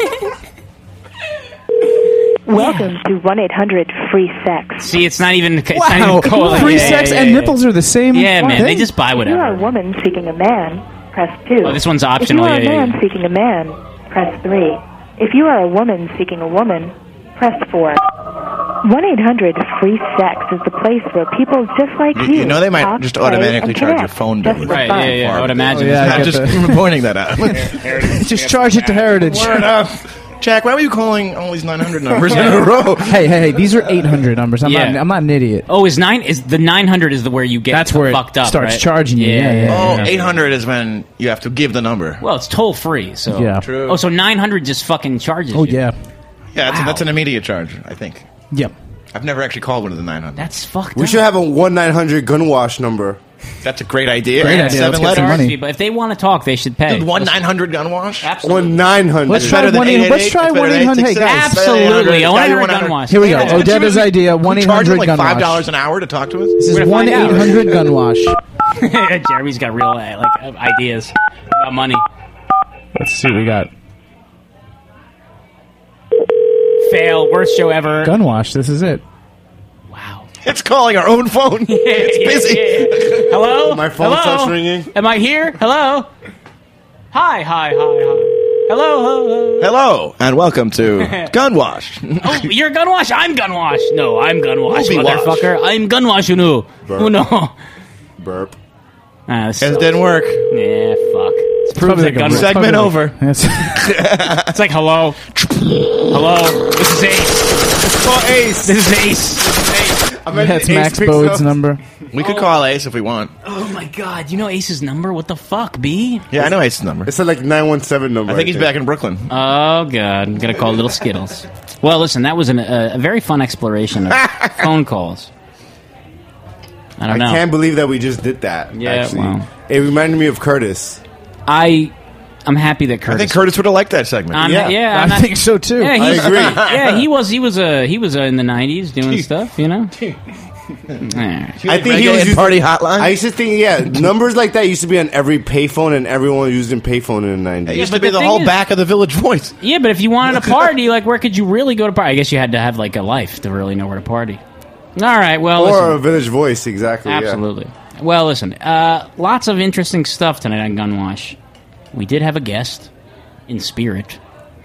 Welcome to 1-800-FREE-SEX. See, it's not even. It's not Wow. even cold. Free Yeah, sex yeah, and yeah. nipples are the same Yeah, man. thing? They just buy If you are a whatever. woman seeking a man, press 2. Oh, this one's If optional. you are Yeah, a yeah, man yeah. seeking a man, press 3. If you are a woman seeking a woman, press 4. 1-800-FREE-SEX is the place where people just like you You know they might talk, just play, automatically and charge your connect phone just bill. for Right, fun. yeah, yeah. I would imagine. Oh, yeah, I I'm get just that. pointing that out. Just charge it to Heritage. Word up. Jack, why were you calling all these 900 numbers in a row? Hey, these are 800 numbers. I'm Yeah. not an idiot. Oh, is the 900 is the where you get That's where it fucked up, starts right? charging you. Yeah. Oh, 800 is when you have to give the number. Well, it's toll free, so Yeah. True. Oh, so 900 just fucking charges. Oh, you. yeah. Yeah, Wow. that's an immediate charge, I think. Yep. I've never actually called one of the 900. That's fucked We up. should have a 1-900 gun wash number. That's a great idea. Great Yeah, idea. 7 Let's get letters. some money. People, if they want to talk, they should pay. Dude, 1-900 gun wash? Absolutely. 1-900. Let's try Better than 1-800. Let's 888, try it's better than 1-800. Hey, 866. guys. Absolutely. I want to hear a 1-800. gun wash. Here we go. Yeah, that's Odeta's what you- idea, We charge 1-800 them like gun $5 wash. an hour to talk to us? This is We're gonna find out. 1-800 gun wash. Jeremy's got real ideas about money. Let's see what we got. Fail. Worst show ever. Gun wash. This is it. It's calling our own phone. It's busy. Hello? My phone Hello? starts ringing. Am I here? Hello? Hi. Hello. Hello, and welcome to Gunwash. Oh, you're Gunwash? I'm Gunwash. No, I'm Gunwash, Movie wash. motherfucker. I'm Gunwash, you know. Who know? Burp. It didn't work. Yeah, fuck. It's Proves like that segment over. It's like, hello. Hello. This is Ace. It's called Ace. This is Ace. That's Max Bode's number. We could call Ace if we want. Oh my god, you know Ace's number? What the fuck, B? Yeah, I know Ace's number. It's a like 917 number. I think he's back in Brooklyn. Oh god, I'm gonna call Little Skittles. Well, listen, that was a very fun exploration of phone calls. I don't know. I can't believe that we just did that. Yeah, actually. well. It reminded me of Curtis. I'm happy that Curtis. I think Curtis would have liked that segment. I think so too. Yeah, I agree. Yeah, he was in the '90s doing stuff, you know. I think he was party hotline. I used to think, numbers like that used to be on every payphone, and everyone used a payphone in the 90s. It used to be the whole back of the Village Voice. Yeah, but if you wanted to party, like, where could you really go to party? I guess you had to have like a life to really know where to party. All right, well, or listen. a Village Voice, exactly. Absolutely. Yeah. Well, listen, lots of interesting stuff tonight on Gunwash. We did have a guest in spirit.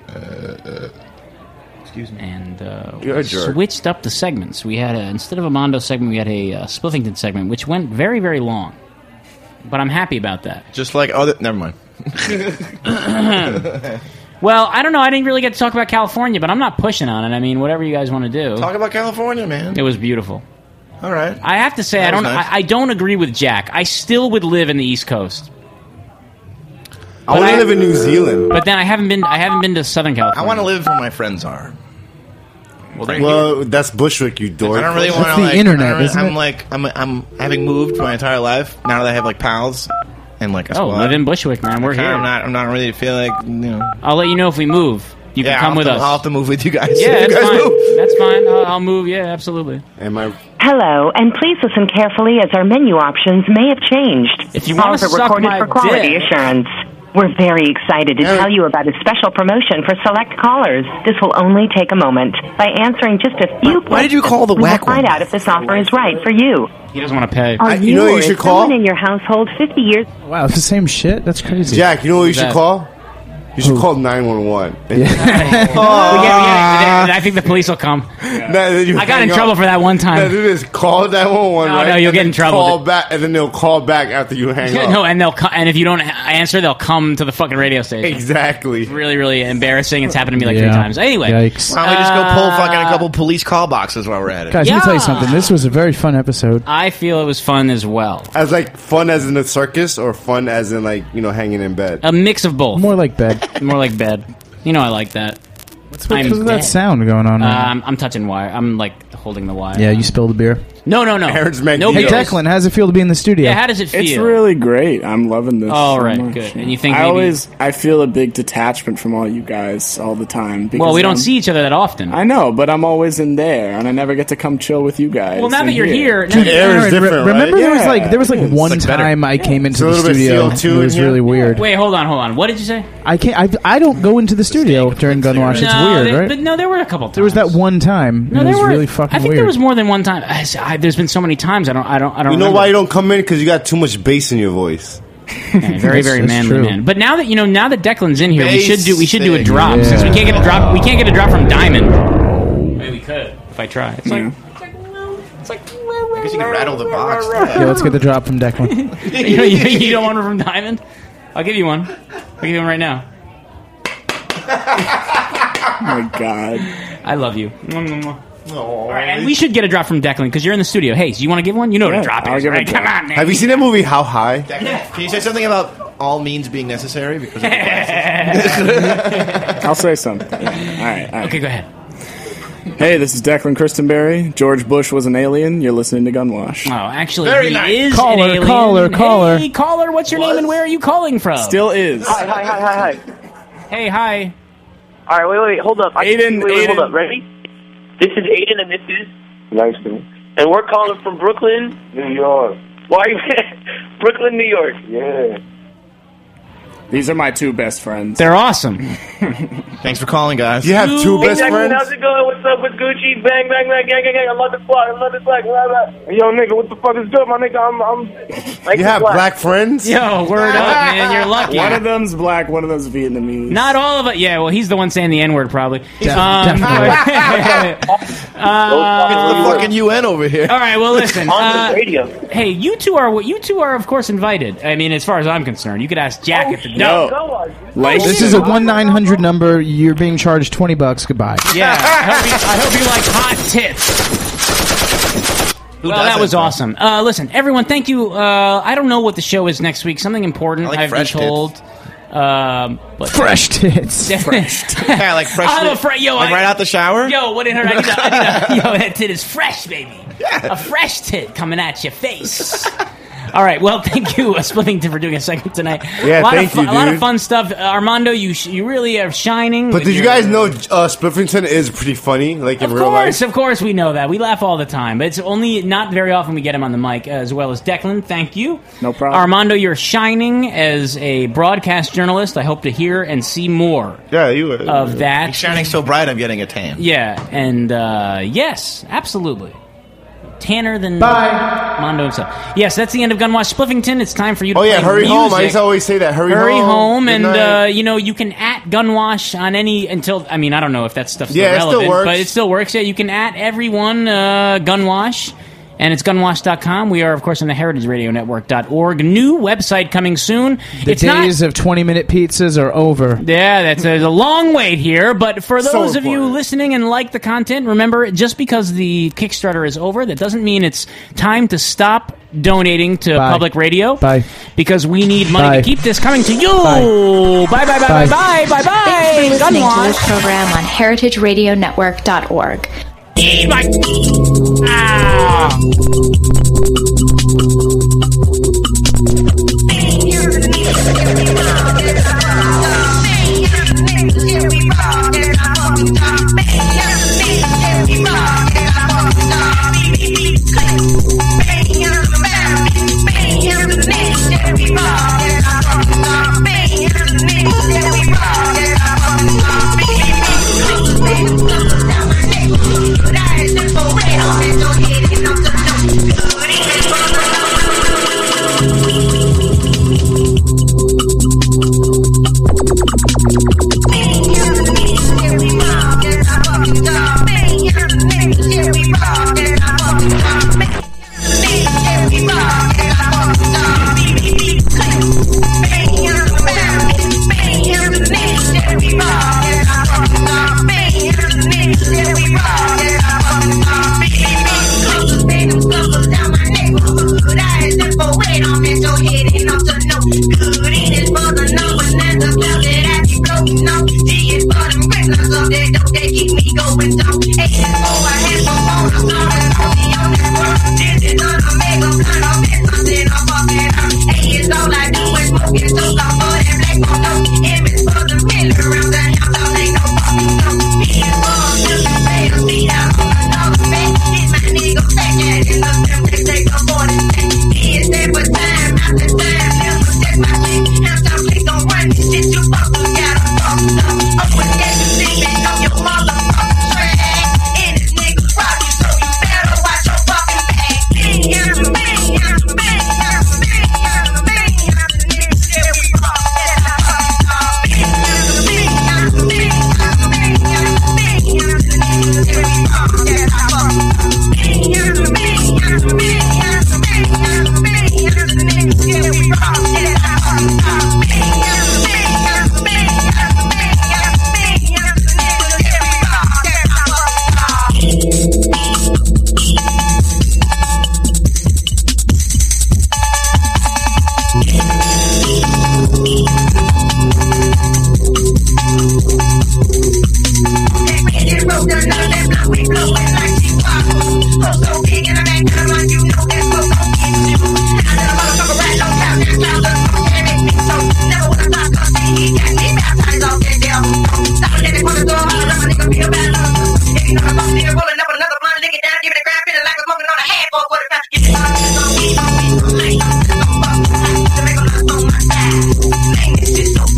Excuse me. And You're a jerk. switched up the segments. We had instead of a Mondo segment, we had a Spliffington segment, which went very, very long. But I'm happy about that. Just like never mind. Well, I don't know. I didn't really get to talk about California, but I'm not pushing on it. I mean, whatever you guys want to do. Talk about California, man. It was beautiful. All right. I have to say, That I don't. was nice. I don't agree with Jack. I still would live in the East Coast. I want to live in New Zealand. But then I haven't been to Southern California. I want to live where my friends are. Well, that's Bushwick, you dork. I don't really want to. the like, internet, isn't I'm it? like, I'm having moved my entire life. Now that I have like pals and like a squad. live in Bushwick, man. We're here. I'm not really feel like I'll let you know if we move. You can come with us. I'll have to move with you guys. Yeah, You that's guys fine. move. That's fine. I'll move. Yeah, absolutely. Hello, and please listen carefully as our menu options may have changed. If you Calls wanna are suck recorded my for quality dick. assurance. We're very excited to tell you about a special promotion for select callers. This will only take a moment. By answering just a few questions, Why did you call the we whack will find out if this offer is right for you. He doesn't want to pay. Are you, or is someone in your household 50 years? Wow, it's the same shit. That's crazy. Jack, you know what you should that? call? You should call 911. I think the police will come. I got in trouble for that one time. No, do this. Call 911. No, right? no, you'll And get then in trouble. Call back, and then they'll call back after you hang up. No, and they'll and if you don't answer, they'll come to the fucking radio station. Exactly. It's really, really embarrassing. It's happened to me like 3 Yeah. times. Anyway, Yikes. Why don't we just go pull fucking a couple police call boxes while we're at it? Guys, let me tell you something. This was a very fun episode. I feel it was fun as well. As like fun as in a circus, or fun as in like hanging in bed. A mix of both. More like bed. More like bed. You know I like that. What's that dead. sound going on? Right now? I'm touching wire. I'm like holding the wire. Yeah, you spilled the beer. No. Aaron's making No Hey, beers. Declan, how does it feel to be in the studio? Yeah, how does it feel? It's really great. I'm loving this. Oh, so right, much. good. And you think I feel a big detachment from all you guys all the time. Because Well, we don't see each other that often. I know, but I'm always in there, and I never get to come chill with you guys. Well, now that in you're here, Dude, Aaron, remember there was Yeah. like one It's like time I came into It's a the little bit studio. CO2 It was in here. really weird. Wait, hold on. What did you say? I don't go into the studio during Gunwash. It's weird, right? But no, there were a couple times. There was that one time. No, it there was were. really fucking I think weird. there was more than one time. There's been so many times. I don't. You know why you don't come in? Because you got too much bass in your voice. Yeah, very, very That's manly true. man. But now that Declan's in here, we should do a Basic. drop. Yeah. Since we can't get a drop, from Diamond. Maybe we could if I try. It's like I guess you can rattle the box. Yeah, let's get the drop from Declan. you don't want one from Diamond? I'll give you one. I'll give you one right now. Oh my god. I love you. All right, and we should get a drop from Declan because you're in the studio. Hey, do you want to give one? You know what a drop I'll is, give a right? drop. Come on, man. Have you seen that movie How High? Can you say something about all means being necessary? Because of the I'll say something. All right. Okay, go ahead. Hey, this is Declan Christenberry. George Bush was an alien. You're listening to Gunwash. Oh, actually, Very he nice. is Caller, an alien. caller. Hey, caller, what's your name and where are you calling from? Still is. Hi. Hey, hi. All right, wait, hold up. Aiden, Hold up. Ready? This is Aiden, and this is Nice to meet you. and we're calling from Brooklyn. New York. Why? Brooklyn, New York. Yeah. These are my two best friends. They're awesome. Thanks for calling, guys. You have two best Declan, friends? how's it going? What's up with Gucci? Bang, bang, bang, gang, gang, gang. I love this flag. I love this flag. Blah, blah. Yo, nigga, what the fuck is good, my nigga? I'm You have black friends? Yo, word up, man. You're lucky. One of them's black, one of them's Vietnamese. Not all of it. Yeah, well, he's the one saying the N-word, probably. It's the fucking UN over here. All right, well, listen. On the radio. Hey, you two are, of course, invited. I mean, as far as I'm concerned, you could ask Jack at the door. This is a 1-900 number. You're being charged $20. Goodbye. Yeah, I hope you like hot tits. Well, that was awesome. Listen, everyone, thank you. I don't know what the show is next week. Something important, I like I've been fresh told. But Fresh tits. Yeah, like fresh. I'm afraid, yo, like right out the shower. Yo, what in her? I need to, yo, that tit is fresh, baby. Yeah. A fresh tit coming at your face. All right, well, thank you, Spliffington, for doing a segment tonight. Yeah, thank you, A lot of dude. fun stuff. Armando, you really are shining. But did you guys know Spliffington is pretty funny, like in real life? Of course, we know that. We laugh all the time, but it's only not very often we get him on the mic, as well as Declan. Thank you. No problem. Armando, you're shining as a broadcast journalist. I hope to hear and see more of that. He's shining so bright, I'm getting a tan. Yeah, and yes, absolutely. Tanner than Mondo himself. Yes, that's the end of Gunwash Spliffington. It's time for you to play hurry music. home. I used to always say that. Hurry home. Good and night. you can at Gunwash on any until I don't know if that stuff's Yeah, it still still relevant, works. but it still works. Yeah, you can at everyone Gunwash. And it's gunwash.com. We are, of course, on the heritageradionetwork.org. New website coming soon. The days of 20-minute pizzas are over. Yeah, there's a long wait here, but for So those of you listening and like the content, remember, just because the Kickstarter is over, that doesn't mean it's time to stop donating to public radio. Bye. Because we need money Bye. to keep this coming to you. Bye, bye, bye, Bye. bye, bye, bye, bye. Thanks for listening to Gunwash. this program on heritageradionetwork.org. Eat my... Ah. It's so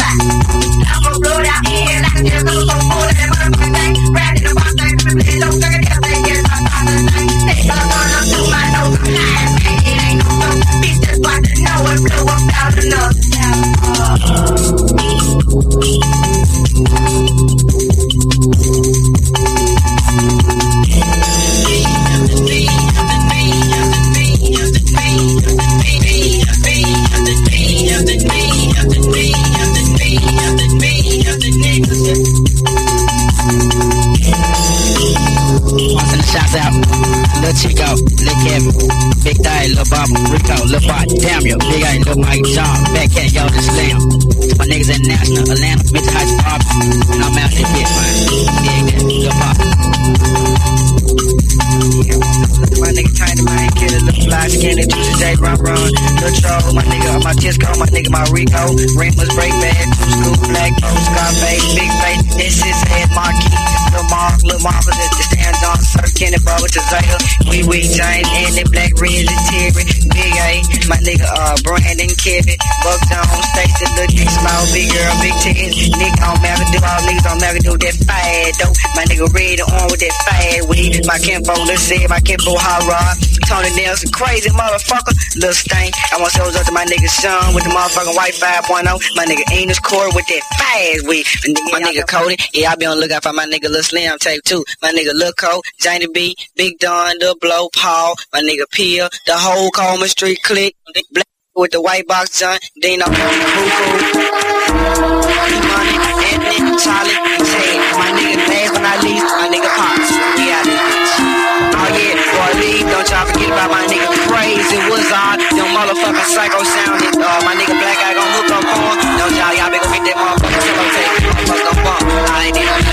Damn, yo, big ass look like job. Back at y'all just slam. My niggas at National, Atlanta, Mr. High School, and I'm out there, bitch, man. Yeah, good pop. My nigga Tiny, my ain't killer, the fly skinny, Tuesday, J, run, the troll, my nigga, my Tisco, my nigga, my Rico, ring was break bad, school, black, Scarface, big face, this is head marquee, Lil Marvel, the stand on, Sir Kenny, Bubba, to Zeta, Wee James, and the Black Red, the Terry, Big A, my nigga, Brandon, Kevin, Buck Jones, Stacy, Lil Dick, Small, Big Girl, Big Titties, nigga on Magadoo, all niggas on Magadoo, that fad, though, my nigga Red on with that fad weed, my Kimbo, let's see, my Kimbo, Hot Rod, Tony Nelson, crazy motherfucker, Lil Stank, I want to show up to my nigga Sean with the motherfucking white 5.0, my nigga Enos Corey with that fast weed, my nigga Cody, yeah, I be on the lookout for my nigga Lil Slim tape too, my nigga Lil Cole, Johnny B, Big Don, Lil Blow, Paul, my nigga Peel, the whole Coleman Street clique, Black with the white box John, Dino, Cuckoo, Money, Anthony, Charlie, Tay, my nigga last but not least, my nigga Pops, we out this bitch. Oh yeah, boy, leave, don't y'all forget about my nigga Crazy Wizard, them motherfucking psycho sounding, my nigga Black Eye gon' hook up on, don't y'all be gon' get that motherfucking solo tape, motherfucking bump, I ain't even.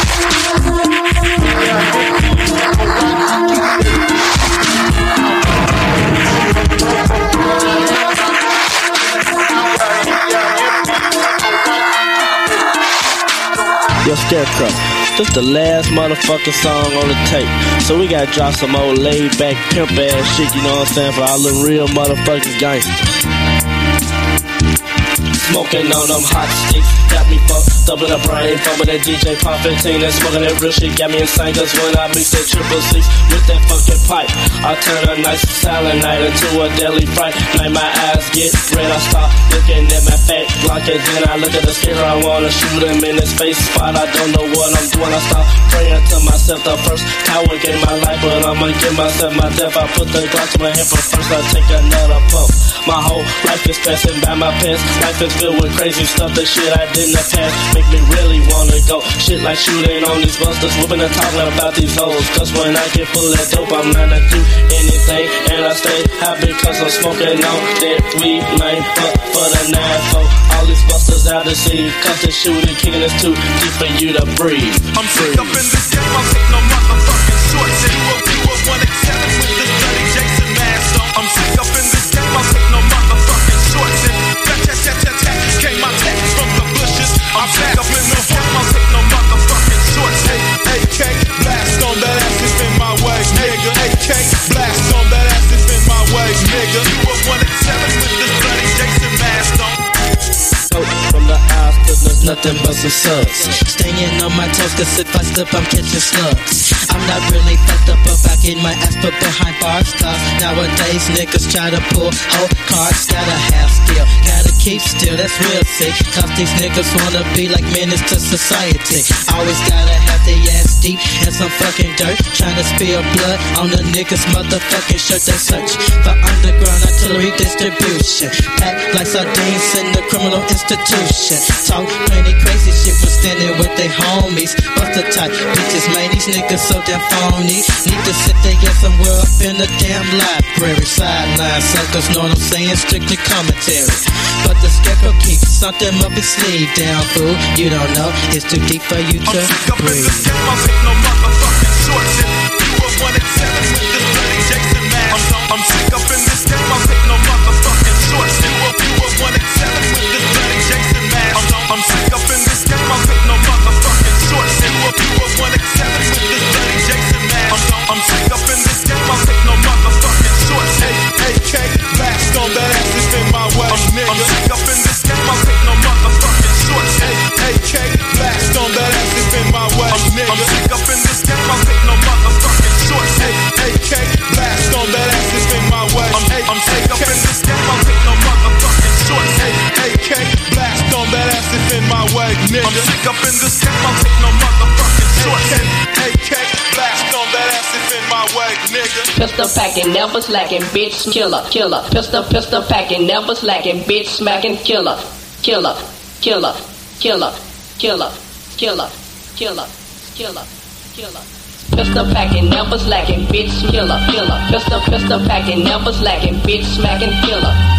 Yo, Scarecrow, this the last motherfucking song on the tape. So we gotta drop some old laid back pimp ass shit, you know what I'm saying, for all the real motherfucking gangsters. Smoking on them hot sticks, got me fucked up in the brain. Fuck with that DJ Pop 15 and smoking that real shit got me insane. Cause when I mix that 666 with that fucking pipe, I turn a nice silent night into a deadly fright. Like my eyes get red, I start looking at my fat block, and then I look at the scarecrow. I wanna shoot him in his face spot. I don't know what I'm doing. I start praying to myself, the first coward in my life, but I'ma give myself my death. I put the Glock to my hip, but first I take another pump. My whole life is passing by my pants. Life is filled with crazy stuff, the shit I did in the past make me really wanna go. Shit like shooting on these busters, whooping and talking about these hoes. Cause when I get full of dope, I'm not to do anything, and I stay happy cause I'm smoking on that weed, man. Fuck for the 9-4, all these busters out to sea. Cause the shooting king is too deep for you to breathe. I'm sick up in this game, I'll take no motherfucking shorts. And you a 1 and 7 with this bloody Jason mask on. I'm sick up in this game, I'll take no motherfucking shorts. And came my text from the bushes. I'm sick up in the game, I'll take no motherfucking shorts. Hey, AK, blast on that ass is in my way, nigga. AK, blast on that ass is in my way, nigga. You a 1 and 7 with this bloody Jason mask on. From the eyes, cause there's nothing but some suds. Staying on my toes, cause if I slip, I'm catching slugs. I'm not really fucked up about getting my ass put behind bars. Cause nowadays niggas try to pull whole cards. Gotta have skill, gotta keep still, that's real sick. Cause these niggas wanna be like menace to society. Always gotta have their ass deep in some fucking dirt. Trying to spill blood on the niggas' motherfucking shirt. They search for underground artillery distribution. Packed like sardines in the criminal institution. Talk plenty crazy shit when standing with their homies. Bust the type bitches, man, these niggas so damn phony. Need to sit there get somewhere up in the damn library. Sideline suckers, know what I'm saying? Strictly commentary. But the scarecrow keeps something up his sleeve down, fool. You don't know, it's too deep for you to breathe. I'll take no motherfucking shorts. And you a 1 and 7 with this bloody Jason mask on. I'm sick up in this game, I'll take no motherfucking shorts. You a 1 and 7 with this bloody Jason mask on. I'm sick up in this game, I'll take no motherfucking shorts. You a 1 and 7 with this bloody Jason mask on. I'm sick up in this game, I'll take no motherfucking shorts. Hey, AK, blast on that ass is in my way, nigga. I'm sick up in this game, I'll take no motherfucking shorts. Hey, AK, blast on that ass is in my way, nigga. I'm sick up in this game, I'll take no motherfucking shorts. Hey, AK, blast on that ass is in my way. I'm sick up in this game, I'll take no motherfucking shorts. Hey, AK, blast on that ass is in my way, nigga. I'm sick up in this game, I'll take no motherfucking shorts. Hey, AK, blast on that ass is in my way, nigga. Pistol packing, never slacking, bitch, killer, killer. Pistol packing, never slacking, bitch, smacking, killer, killer, killer, killer, killer, killer, killer, killer, killer. Pistol packing, never slacking, bitch, killer, killer. Pistol packing, never slacking, bitch, smacking, killer.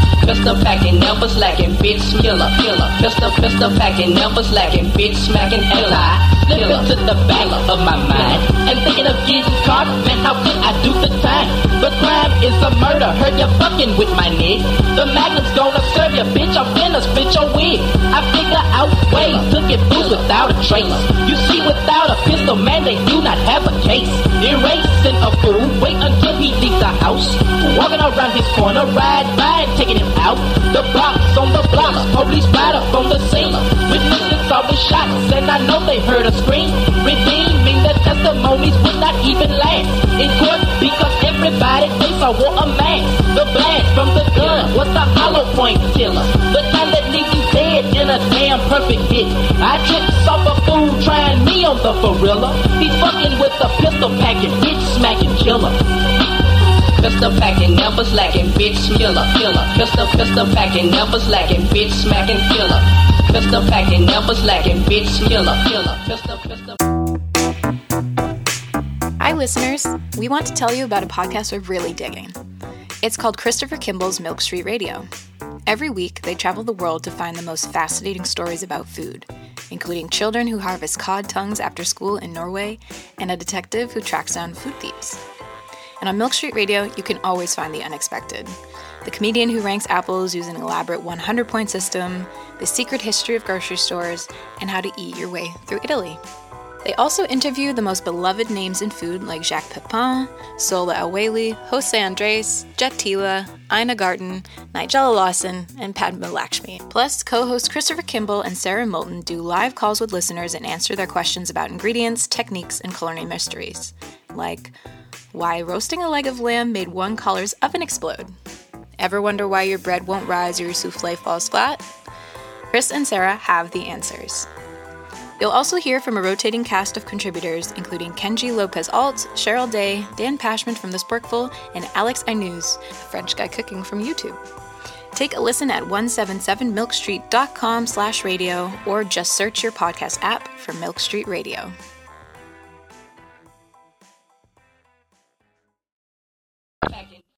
Pistol packing, never slacking, bitch killer. Pistol packing, never slacking, bitch smacking killer. Slip into the back of my mind and thinking of getting caught. Man, how could I do the time? The crime is a murder. Heard you fucking with my nigga. The magnum's gonna serve you, bitch. I'm finna spit your wig. I figure out ways to get fools without a trace. You see, without a pistol, man, they do not have a case. Erasing a fool, wait until he leaves the house. Walking around his corner, ride by and taking him out. The blocks on the blocks, police right up on the scene. Witnesses saw the shots, and I know they heard a scream. Redeeming the testimonies would not even last in court because everybody thinks I wore a mask. The blast from the gun was the hollow point killer. The time that leaves you dead in a damn perfect hit. I tripped off a fool trying me on the gorilla. He's fucking with the pistol packing, bitch smacking killer. Pistol packing, never slacking, bitch killer. Pistol packing, never slacking, bitch smacking killer. Pistol packing, never slacking, bitch killer. Pistol. Hi, listeners. We want to tell you about a podcast we're really digging. It's called Christopher Kimball's Milk Street Radio. Every week, they travel the world to find the most fascinating stories about food, including children who harvest cod tongues after school in Norway and a detective who tracks down food thieves. And on Milk Street Radio, you can always find the unexpected. The comedian who ranks apples using an elaborate 100-point system, the secret history of grocery stores, and how to eat your way through Italy. They also interview the most beloved names in food like Jacques Pepin, Sola El-Waylly, Jose Andres, Jet Tila, Ina Garten, Nigella Lawson, and Padma Lakshmi. Plus, co-hosts Christopher Kimball and Sarah Moulton do live calls with listeners and answer their questions about ingredients, techniques, and culinary mysteries. Like, why roasting a leg of lamb made one caller's oven explode? Ever wonder why your bread won't rise or your souffle falls flat? Chris and Sarah have the answers. You'll also hear from a rotating cast of contributors, including Kenji Lopez-Alt, Cheryl Day, Dan Pashman from The Sporkful, and Alex Ainuz, a French guy cooking from YouTube. Take a listen at 177milkstreet.com/radio or just search your podcast app for Milk Street Radio.